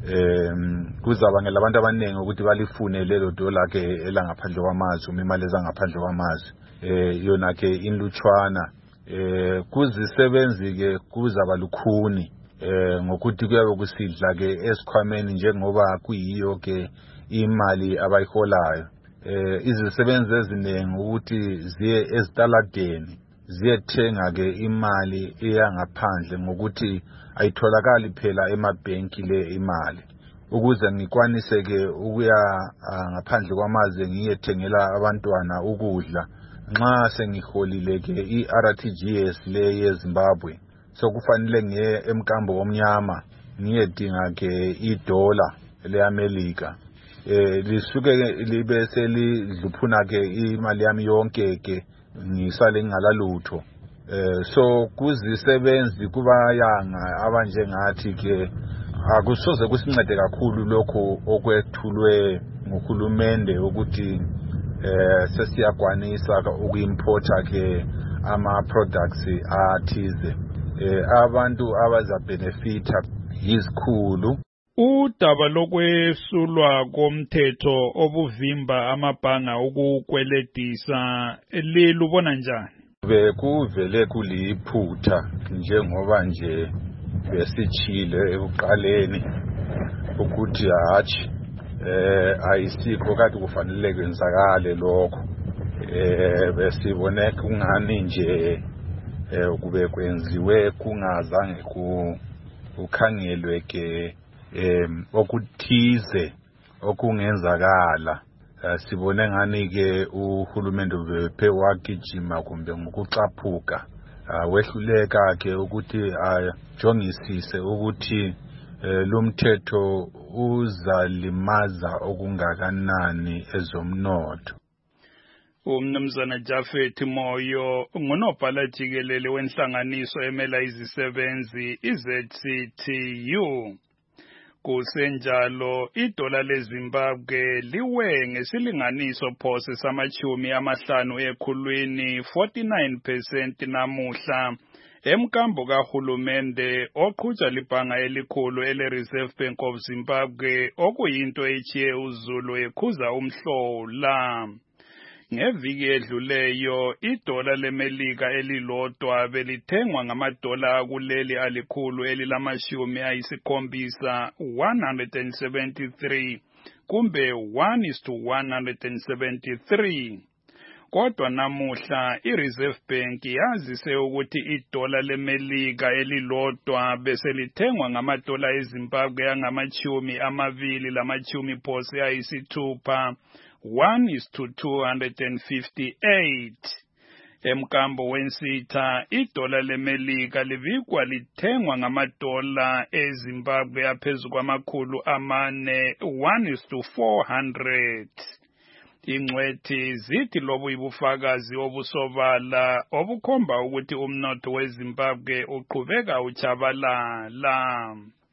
Kuzabangela abantu abaningi ukuthi balifune lelo dola ke elangaphandle kwamazwe, imali ezangaphandle kwamazwe. Yona ke inlutshwana. Kuzisebenzi ke kuzaba lukhuni ngokuthi kuyabe kusidla ke esikhwameni njengoba kuyiyo ke imali abayiholayo. Izisebenzi eziningi ukuthi ziye ezitaladeni ziyethenga ke imali eyangaphandle ngokuthi ayitholakali phela emabhenki le imali. Ukuze ngikwanise ke ukuya ngaphandle kwamazwe ngiyethengela abantwana ukudla nxa sengiholile ke iRTGS le yeZimbabwe, so kufanele ngiye emkambo omnyama ngiyedinga ke idola leAmerica. Lisuke libe selidluphuna ke imali yami yonke ke ngisale ngingalalutho. So kuzisebenzi kubayanga abanjengathi ke akusoze kusincede kakhulu lokho okwethulwe nguhulumende ukuthi sesiyakwanisa ukuimporta ke ama-products athize. Abantu abazabenefita yizikhulu. Udaba lokwesulwa komthetho obuvimba amabhanga ukukweledisa lilubona njani? Bekuvele kuliphutha njengoba nje besitshile ekuqaleni ukuthi hatshi ayisikho kade kufanele kwenzakale lokho. Besibone kungani nje kube kwenziwe kungazange kukhangelwe ke okuthize okungenzakala. Sibone ngani ke uhulumende ubephe wagijima kumbe ngokucaphuka wehluleka ke ukuthi ajongisise ukuthi lumthetho uzalimaza okungakanani ezomnotho. Umnumzana Japhet Moyo ngunobhala jikelele wenhlanganiso emela izisebenzi iZCTU. Kusenjalo idola leZimbabwe liwe ngesilinganiso phose samachumi amahlanu ekhulwini 49% namuhla emkambo kahulumende oqhutsha libhanga elikhulu ele-Reserve Bank of Zimbabwe okuyinto echiye uZulu ekhuza umhlola. Ngeviki edluleyo idola leMelika elilodwa belithengwa ngamadola akuleli alikhulu elilamashumi ayisikhombisa 173 kumbe 1:173. Kodwa namuhla iReserve Bank yazise ukuthi idola leMelika elilodwa beselithengwa ngamadola eZimbabwe angamachumi amabili lamachumi phose ayisithupha 1:258. Emkambo wensitha idola leMelika livikwa lithengwa ngamadola eZimbabwe aphezu kwamakhulu amane 1:400. Ingcwethi zithi lobu ibufakazi obusobala obukhomba ukuthi umnotho weZimbabwe uqhubeka uchabalala.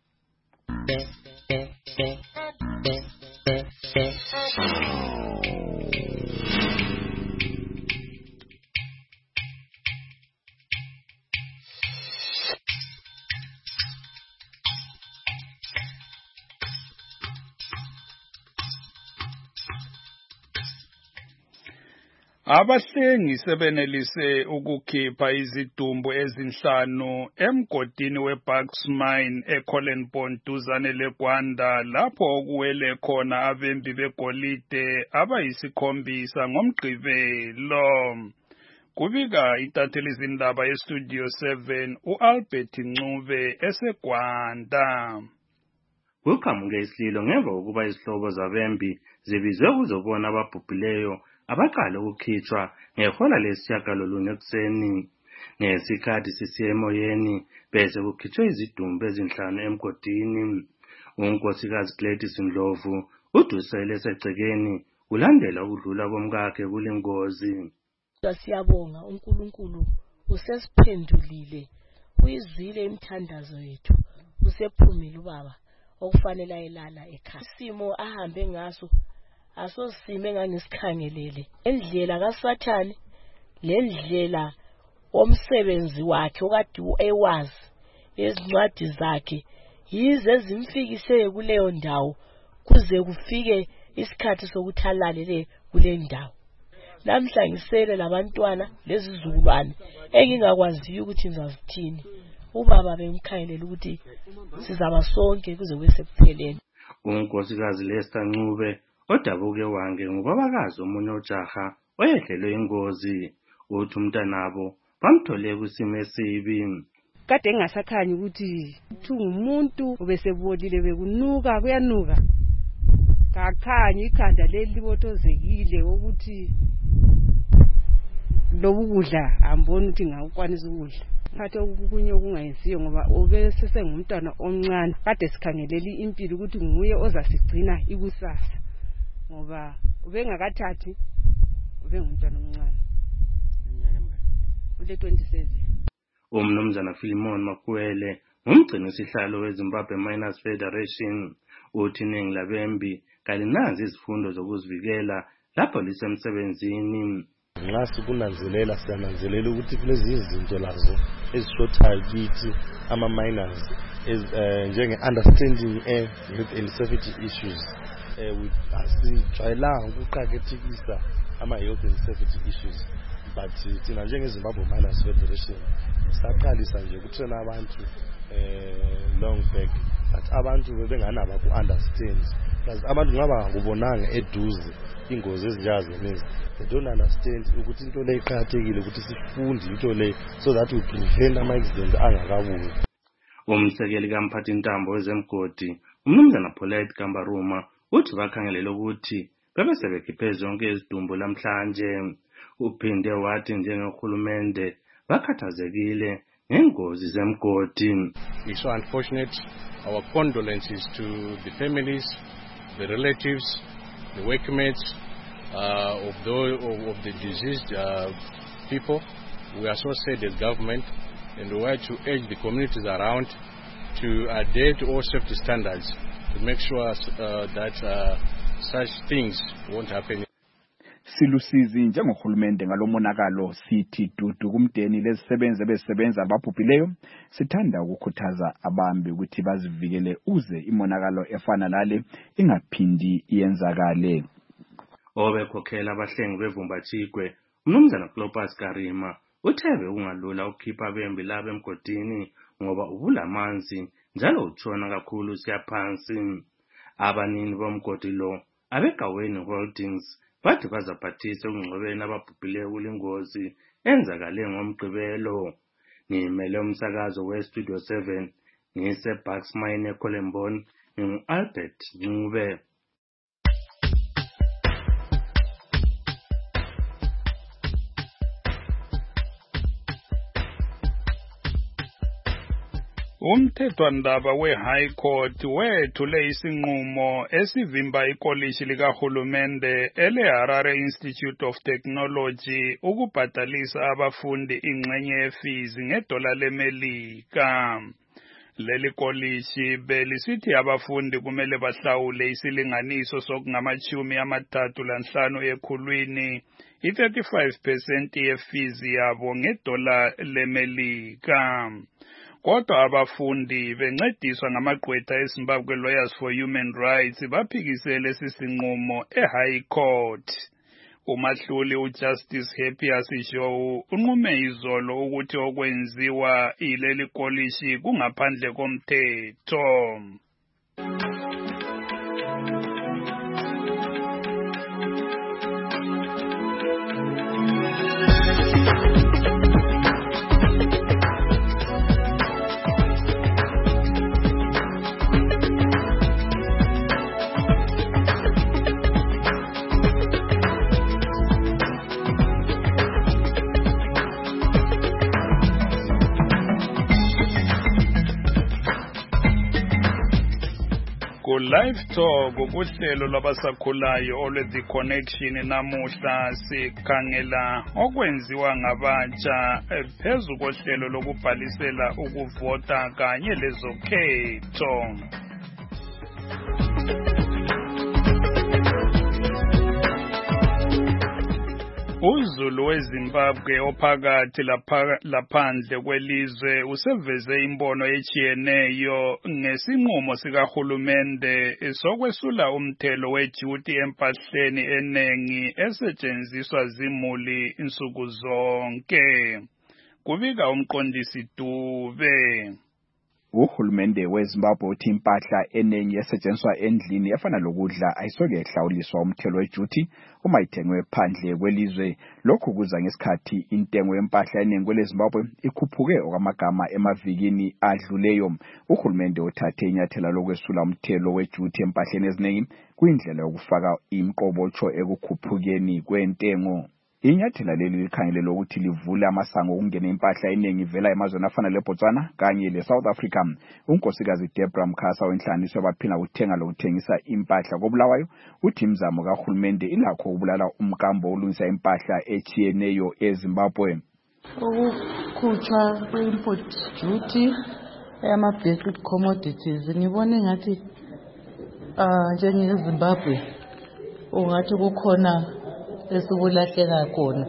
Abahlengi sebenelise ukukhipha izidumbu ezinhlanu emgodini weBucks Mine eCollenbone duzane leGwanda lapho okuwele khona abembi begolide abayisikhombisa ngomgqibelo. Kubika itathelizindaba yeStudio 7 uAlbert Ncube eseGwanda. kuqhamuke isililo ngemva kokuba izihlobo zabembi zibizwe ukuzobona ababhubhileyo abaqale ukukhitshwa ngehola lesishiyagalolunye ekuseni. Ngesikhathi sisiya emoyeni bese kukhitshwe izidumbu ezinhlanu emgodini. Unkosikazi Gladys Ndlovu udusele esegcekeni kulandela ukudlula komkakhe kule ngozi. Siyabonga uNkulunkulu usesiphendulile, uyizwile imithandazo yethu, usephumile ubaba okufanele ayelala ekhaya. Isimo ahambe ngaso asosime engangisikhangelele. Endlela kaSathane lendlela omsebenzi wakhe okade ewazi ezincwadi zakhe yize ezimfikise kuleyo ndawo kuze kufike isikhathi sokuthi alalele kule ndawo. Namhla ngisele labantwana lezizukulwane engingakwaziyo ukuthi ngizazithini. Ubaba bemkhangelela ukuthi sizaba sonke kuze kwesepheleni. Unkosikazi Lester Ncube odabuke wange ngubabakazi omunye ojaha oyehlelwe ingozi, uthi umntanabo bamthole kusimo esibi. Kade engasakhanyi ukuthi ungumuntu obesebonile bekunuka kuyanuka. Kakhanyi ikhanda leli libothozekile ukuthi lobu kudla amboni ukuthi ngakwanisa ukudla. Phathe okunye okungayenziyo ngoba obesesengumntwana omncane kade sikhangeleli impilo ukuthi nguye ozasigcina ikusasa. Ngoba ubengakathathi ubengumntwana omncane. Ule 27. Umnumzana Philemon Makwele ngumgcini sihlalo weZimbabwe Miners Federation uthi iningi labembi kalinazi izifundo zokuzivikela lapho lisemsebenzini. Nxa sikunanzelela siyananzelela ukuthi kulezi izinto lazo ezishothayo kithi ama-miners njenge-understanding health and safety issues. Asijwayelanga ukuqakathekisa ama-health and safety issues, but thina njengeZimbabwe Miners Federation saqalisa nje ukuthena abantu long back, but abantu bebenganaba ku-understand. Plus abantu ngaba ngakubonanga eduze ingozi ezijazenezi. They don't understand ukuthi into le iqhakathekile ukuthi sifunde into le so that we prevent ama-accident angakabuyi. Umsekeli kamphathintambo wezemgodi umnumzana Paulette Kambaruma uthi bakhangelele ukuthi bebesebekhiphe zonke izidumbu lamhlanje. Uphinde wathi njengehulumende bakhathazekile ngengozi zemgodi. It's so unfortunate. Our condolences to the families, the relatives, the workmates of the deceased people. We are so sad as government, and we want to urge the communities around to adhere to all safety standards to make sure that such things won't happen. Silusizi njengohulumende ngalomonakalo sithi dudu kumdeni lezisebenzi ebesebenza ababhubhileyo. Sithanda ukukhuthaza abambi ukuthi bazivikele uze imonakalo efana nale ingaphindi iyenzakale. Obekhokhela abahlengi bevumbathikwe umnumzana Clopas Karima uthebe ungalula ukukhipha abembi laba emgodini ngoba ubulamanzi njalo utshona kakhulu siyaphansi. Abanini bomgodi lo abeGaweni Holdings bathi bazaphathisa ukungcwebeni ababhubhileyo kule ngozi enzakale ngomgqibelo. Ngimele umsakazo weStudio 7 ngise-Bucks Mine eColembone ngingu-Albert Ncube. Umthethwandaba we-High Court wethule isinqumo esivimba ikolishi likahulumende ele-Harare Institute of Technology ukubhadalisa abafundi ingxenye yefizi ngedola leMelika. Leli kolishi belisithi abafundi kumele bahlawule isilinganiso sokungama-35 ekhulwini, i-35% yefizi yabo ngedola leMelika. Kodwa abafundi bencediswa ngamagqwetha eZimbabwe Lawyers for Human Rights baphikisele lesi sinqumo eHigh Court. Umahluli uJustice Happier Sishowu unqume izolo ukuthi okwenziwa ileli kolishi kungaphandle komthetho. Live Talk ukuhlelo labasakhulayo olwe-The Connection namuhla sikhangela okwenziwa ngabatsha phezu kohlelo lokubhalisela ukuvota kanye lezokhetho. Uzulu weZimbabwe ophakathi laphandle kwelizwe useveze imbono echiyeneyo ngesinqumo sikahulumende sokwesula umthelo weduty empahleni enengi esetshenziswa zimuli insuku zonke. Kubika umqondisi Dube. Uhulumende weZimbabwe uthi impahla enengi esetshenziswa endlini efana lokudla ayisoke ehlawuliswa umthelo weduty uma ithengwe phandle kwelizwe. Lokhu kuza ngesikhathi intengo yempahla enengi kweleZimbabwe ikhuphuke okwamagama emavikini adluleyo. Uhulumende uthathe inyathela lokwesula umthelo weduty empahleni eziningi kuyindlela yokufaka imqobotsho ekukhuphukeni kwentengo. Inyathela leli likhangelelwe ukuthi livule amasango okungena impahla eningi ivela emazweni afana leBotswana kanye leSouth Africa. Unkosikazi Deborah Mkhasa wenhlanganiso yabaphila ukuthenga lokuthengisa impahla koBulawayo uthi imizamo kahulumende ilakho ukubulala umkambo olungisa impahla echiyeneyo eZimbabwe. Ukukhutshwa kwe-import duty eyama-basic commodities ngibona engathi njengeZimbabwe ungathi kukhona esikulahleka khona.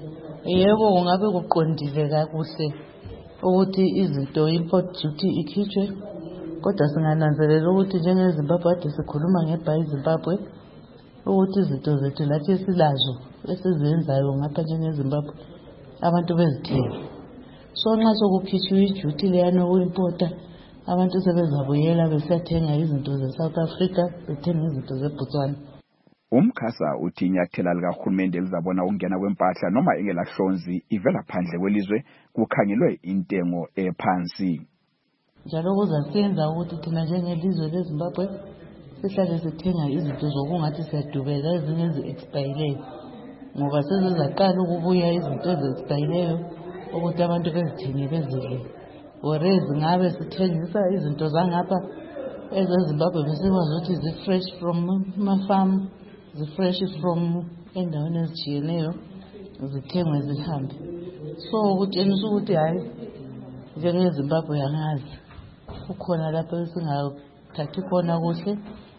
Yebo kungabe kuqondile kakuhle ukuthi izinto import duty ikhitshwe, kodwa singananzelela ukuthi njengeZimbabwe ade sikhuluma ngebhayi Zimbabwe ukuthi izinto zethu lathi esilazo esizenzayo ngapha njengeZimbabwe abantu bezithenga. So nxa sokukhitshwe iduty leyana ukuimporta abantu sebezabuyela besiyathenga izinto ze-South Africa bethenga izinto zeBotswana. Umkhasa uthi inyathela likahulumende lizabona ukungena kwempahla noma engelahlonzi ivela phandle kwelizwe kukhangelwe intengo ephansi. Njalo kuzasenza ukuthi thina njengelizwe leZimbabwe sihlale sithenga izinto zokungathi siyadubeka ezinye ezi-expireyo ngoba sezizaqala ukubuya izinto ezi-expireyo ukuthi abantu bezithenge bezidle. Whereas ngabe sithengisa izinto zangapha ezeZimbabwe besikwazi ukuthi zi-fresh from ama-farm, zi-fresh from endaweni ezijiyeneyo zithengwe zihambe. So kutshengisa ukuthi hayi njengeZimbabwe yangazi kukhona lapho esingathathi khona kuhle.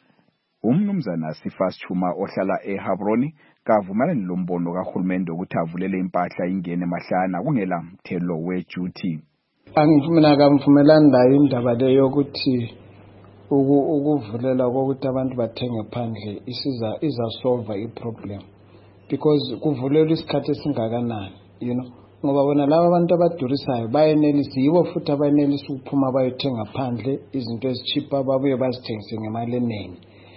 Umnumzana Sifas Chuma ohlala eHabroni kavumelani lombono kahulumende ukuthi avulele impahla ingene mahlana kungela mthelo weduty. Angivumelani nayo indaba leyo yokuthi ukuvulela ukuthi abantu bathenge phandle izasolve iproblem, because kuvulelwa isikhathi esingakanani, ngoba bona laba abantu abadurisayo bayenelisa, yibo futhi abayenelisa ukuphuma bayothenga phandle izinto ezicheaper babuye bazithengise ngemali eningi.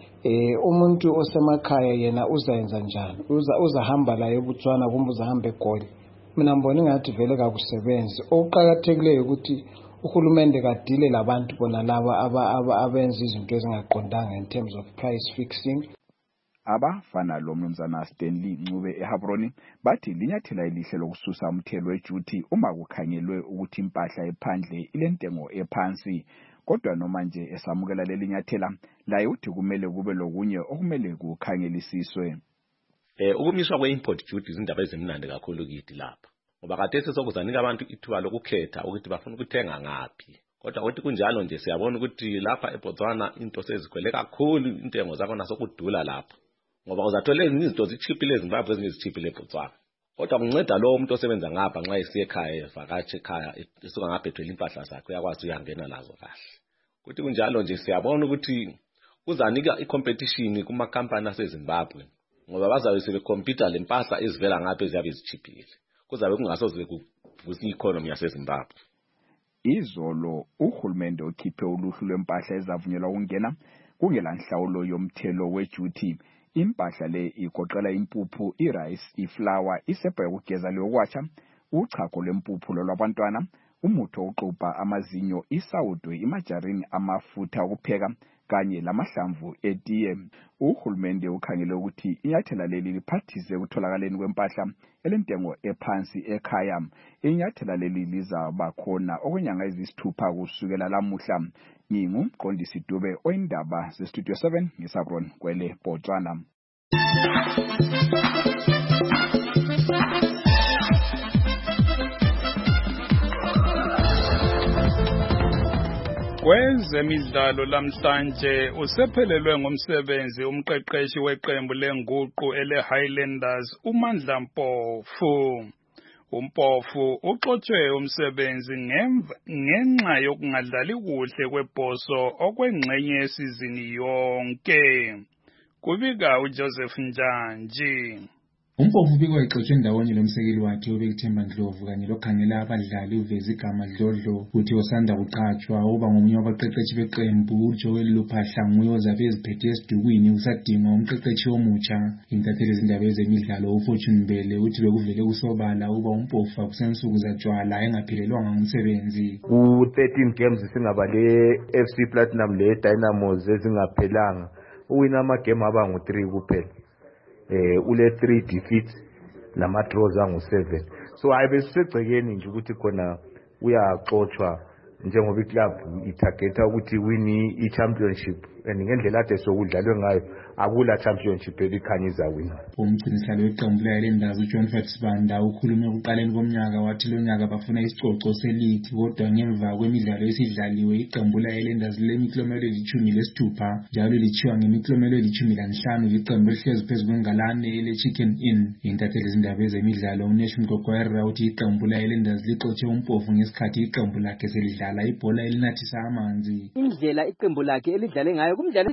Umuntu osemakhaya yena uzayenza njani? Uzahamba la eBotswana kumbe uzahamba eGoli? Mina ngibona ngathi vele kakusebenzi. Okuqhakathekileyo ukuthi uhulumende kadile labantu bona laba abenza izinto ezingaqondanga in terms of price fixing. Abafana lo mnumzana Stanley Ncube eHabroni bathi linyathela elihle lokususa umthelo weduty uma kukhangelwe ukuthi impahla ephandle ilentengo ephansi. Kodwa noma nje esamukela leli nyathela laye uthi kumele kube lokunye okumele kukhangelisiswe. Ukumiswa kwe-import duty izindaba ezimnandi kakhulu kithi lapha, ngoba khathesi sokuzanika abantu ithuba lokukhetha ukuthi bafuna ukuthenga ngaphi. Kodwa ukuthi kunjalo nje siyabona ukuthi lapha eBotswana into sezikhwele kakhulu, intengo zakhona sokudula lapha, ngoba uzathola ezinye izinto zichipile eZimbabwe ezinye zichipile eBotswana. Kodwa kunceda lo umuntu osebenza ngapha nxa esiye ekhaya evakatshe ekhaya esuka ngapha ethwele impahla zakhe uyakwazi uyangena nazo kahle. Ukuthi kunjalo nje siyabona ukuthi kuzanika i-competition kuma-company aseZimbabwe, ngoba bazabe sebecompete lempahla ezivela ngapha eziyabe zichipile, kuzabe kungasoze kuvusa i-economy yaseZimbabwe. Izolo uhulumende ukhiphe uluhlu lwempahla ezavunyelwa ukungena kungela nhlawulo yomthelo weduty. Impahla le igoqela impuphu, irice, iflour, isepha yokugeza leyokwatsha, uchago lwempuphu lwabantwana, umuthi wokuxubha amazinyo, isawudwe, imajarini, amafutha okupheka kanye lamahlamvu etiye. Uhulumende ukhangele ukuthi inyathela leli liphathise ukutholakaleni kwempahla elentengo ephansi ekhaya. Inyathela leli lizaba khona okwenyanga ezisithupha kusukela lamuhla. Ngingumqondisi Dube oyindaba zeStudio 7 ngiSabron Kwele Botswana. Kwezemidlalo lamhlanje usephelelwe ngumsebenzi umqeqeshi weqembu lenguqu ele-Highlanders uMandla Mpofu. uMpofu uxotshwe umsebenzi ngenxa yokungadlali kuhle kwebhoso okwengxenye yesizini yonke. Kubika uJoseph Njanji. uMpofu ubikwa exotshwe ndawonye lomsekeli wakhe uBekithemba Ndlovu kanye lokhangela abadlali uveza igama Dlodlo uthi osanda kuqhatshwa uba ngomunye wabaqeqeshi beqembu. uJoel Luphahla nguye ozabe eziphethe esidukwini usadinga umqeqeshi omutsha. Intatheli ezindaba ezemidlalo uFortune Mbele uthi bekuvele kusobala uba uMpofu akusensuku zatshwala engaphelelwanga ngumsebenzi. Ku-13 games singabale FC Platinum le Dynamos ezingaphelanga uwina amagame aba ngu-3 kuphela. Ule 3 defeats lama draws angu-7. So ayebesegcekeni nje ukuthi khona uyaxotshwa njengoba iclub itargeta ukuthi wini i-championship and ngendlela ade sokudlalwe ngayo akula championship elikhanyiza wina. Umgcinisihlalo weqembu le-Highlanders uJohn Fatsibanda ukhulume ekuqaleni komnyaka wathi lo nyaka bafuna isicoco seligi kodwa ngemva kwemidlalo esidlaliwe iqembu le-Highlanders lemiklomelo eli-16 njalo lichiwa ngemiklomelo eli-15 iqembu elihlezi phezu kwengalane ele-Chicken Inn. Intatheli ezindaba ezemidlalo uNesh Mgogwera uthi iqembu le-Highlanders lixotshe uMpofu ngesikhathi iqembu lakhe selidlala ibhola elinathisa amanzi. Indlela iqembu lakhe elidlale ngayo kumdlalo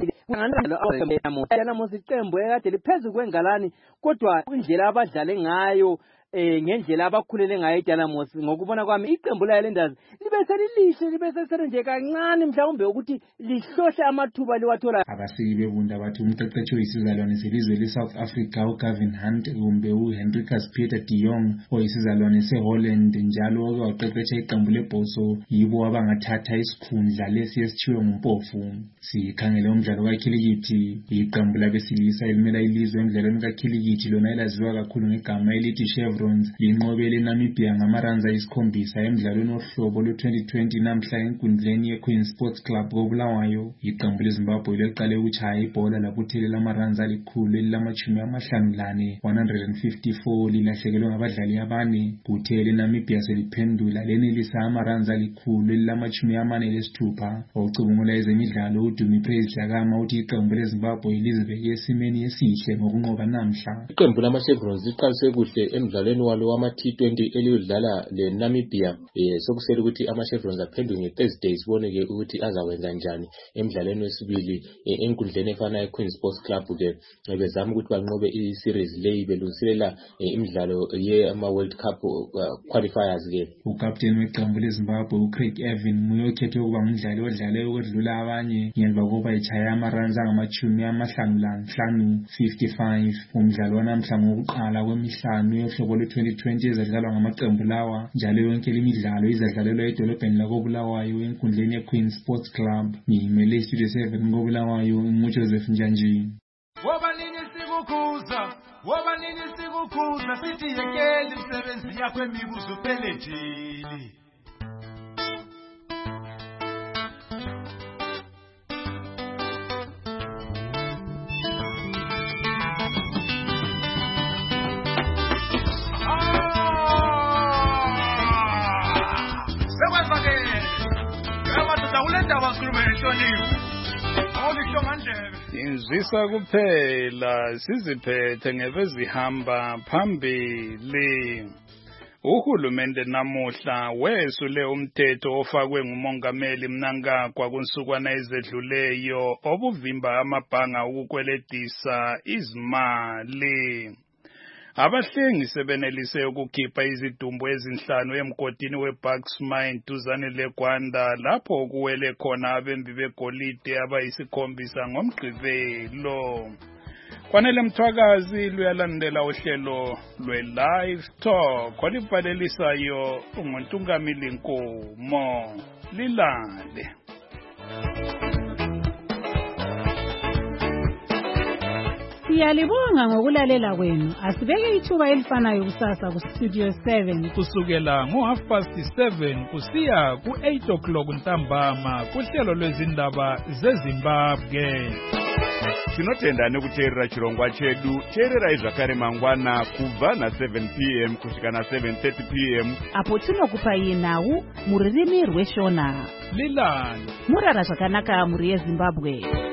Dynamos iqembu ekade liphezulu kwengalani kodwa indlela abadlale ngayo ngendlela abakhulele ngayo iDynamos ngokubona kwami iqembu le-Highlanders libe selilihle nje kancane mhlawumbe ukuthi lihlohle amathuba liwathola. Abasiki bebunda bathi umqeqeshi oyisizalwane selizwe le-South Africa uGavin Hunt kumbe uHenricus Peter de Jong oyisizalwane seHolland njalo oke waqeqesha iqembu lebhoso yibo abangathatha isikhundla lesi esithiwe nguMpofu. Sikhangele umdlalo kakhilikithi iqembu labesilisa elimela ilizwe emidlalweni kakhilikithi lona elaziwa kakhulu ngegama elithi Chevrons linqobele eNamibia ngamaranza ayisi7 emidlalweni ohlobo lwe-2020 namhla enkundleni yeQueen Sports Club koBulawayo. Iqembu leZimbabwe liqale ukuchaya ibhola labuthelela amaranza alikhulu elilama-54 154 lilahlekelwe ngabadlali abane. Kuthe eNamibia seliphendula lenelisa amaranza alikhulu elilama-46. Ocubungula ezemidlalo uDumi Praise Dlakama uthi iqembu leZimbabwe lizibeke esimeni esihle ngokunqoba namhla. Iqembu lama-Chevrons liqalise kuhle emidlalweni walo wama-T20 eliyodlala leNamibia. Sokusele ukuthi ama-Chevrons aphenduke ngeThursday siboneke ukuthi azakwenza njani emidlalweni wesibili enkundleni efana yeQueen Sports Club ke bezama ukuthi banqobe i-series leyi belungiselela imidlalo ye-World Cup qualifiers ke. Ukapteni weqembu leZimbabwe uCraig Evan nguye okhethwe ukuba ngumdlali odlale ukwedlula abanye ngemva kokuba echaya amaranza angama-55 55. Umdlalo wanamhla ngokuqala kwemihlanu yohlobo lwe-2020 ezadlalwa ngamaqembu lawa njalo yonke lemidlalo izadlalelwa edolobheni lakoBulawayo enkundleni yeQueen Sports Club. Ngimele iStudio 7 koBulawayo nguJoseph Njanji. Wobanini sikukhuza sithi yekeli umsebenzi yakho emibuzo pelejili. Inzisa kuphela siziphethe ngebezihamba phambili. Uhulumende namuhla wesule umthetho ofakwe ngumongameli Mnangagwa kunsukwana ezedluleyo obuvimba amabhanga ukukweletisa izimali. Abahlengi sebenelise ukukhipha izidumbu ezinhlanu emgodini weBucks Mine duzane leGwanda lapho kuwele khona abembi begolide abayisikhombisa ngomgqibelo. Kwanele Mthwakazi luyalandela uhlelo lwe-Live Talk olibhalelisayo uNtungamili Nkomo. Lilale. Siyalibonga ngokulalela kwenu. Asibeke ithuba elifanayo kusasa kuStudio 7 kusukela ngo7:30 kusiya ku8 ntambama kuhlelo lwezindaba zeZimbabwe. Tinotenda nekuteerera chirongwa chedu. Teerera zvakare mangwana kubva na7 p.m. kusvika na7:30 p.m. apo tinokupa nhau muririmi rweshona. Lilani murara zvakanaka muri yeZimbabwe.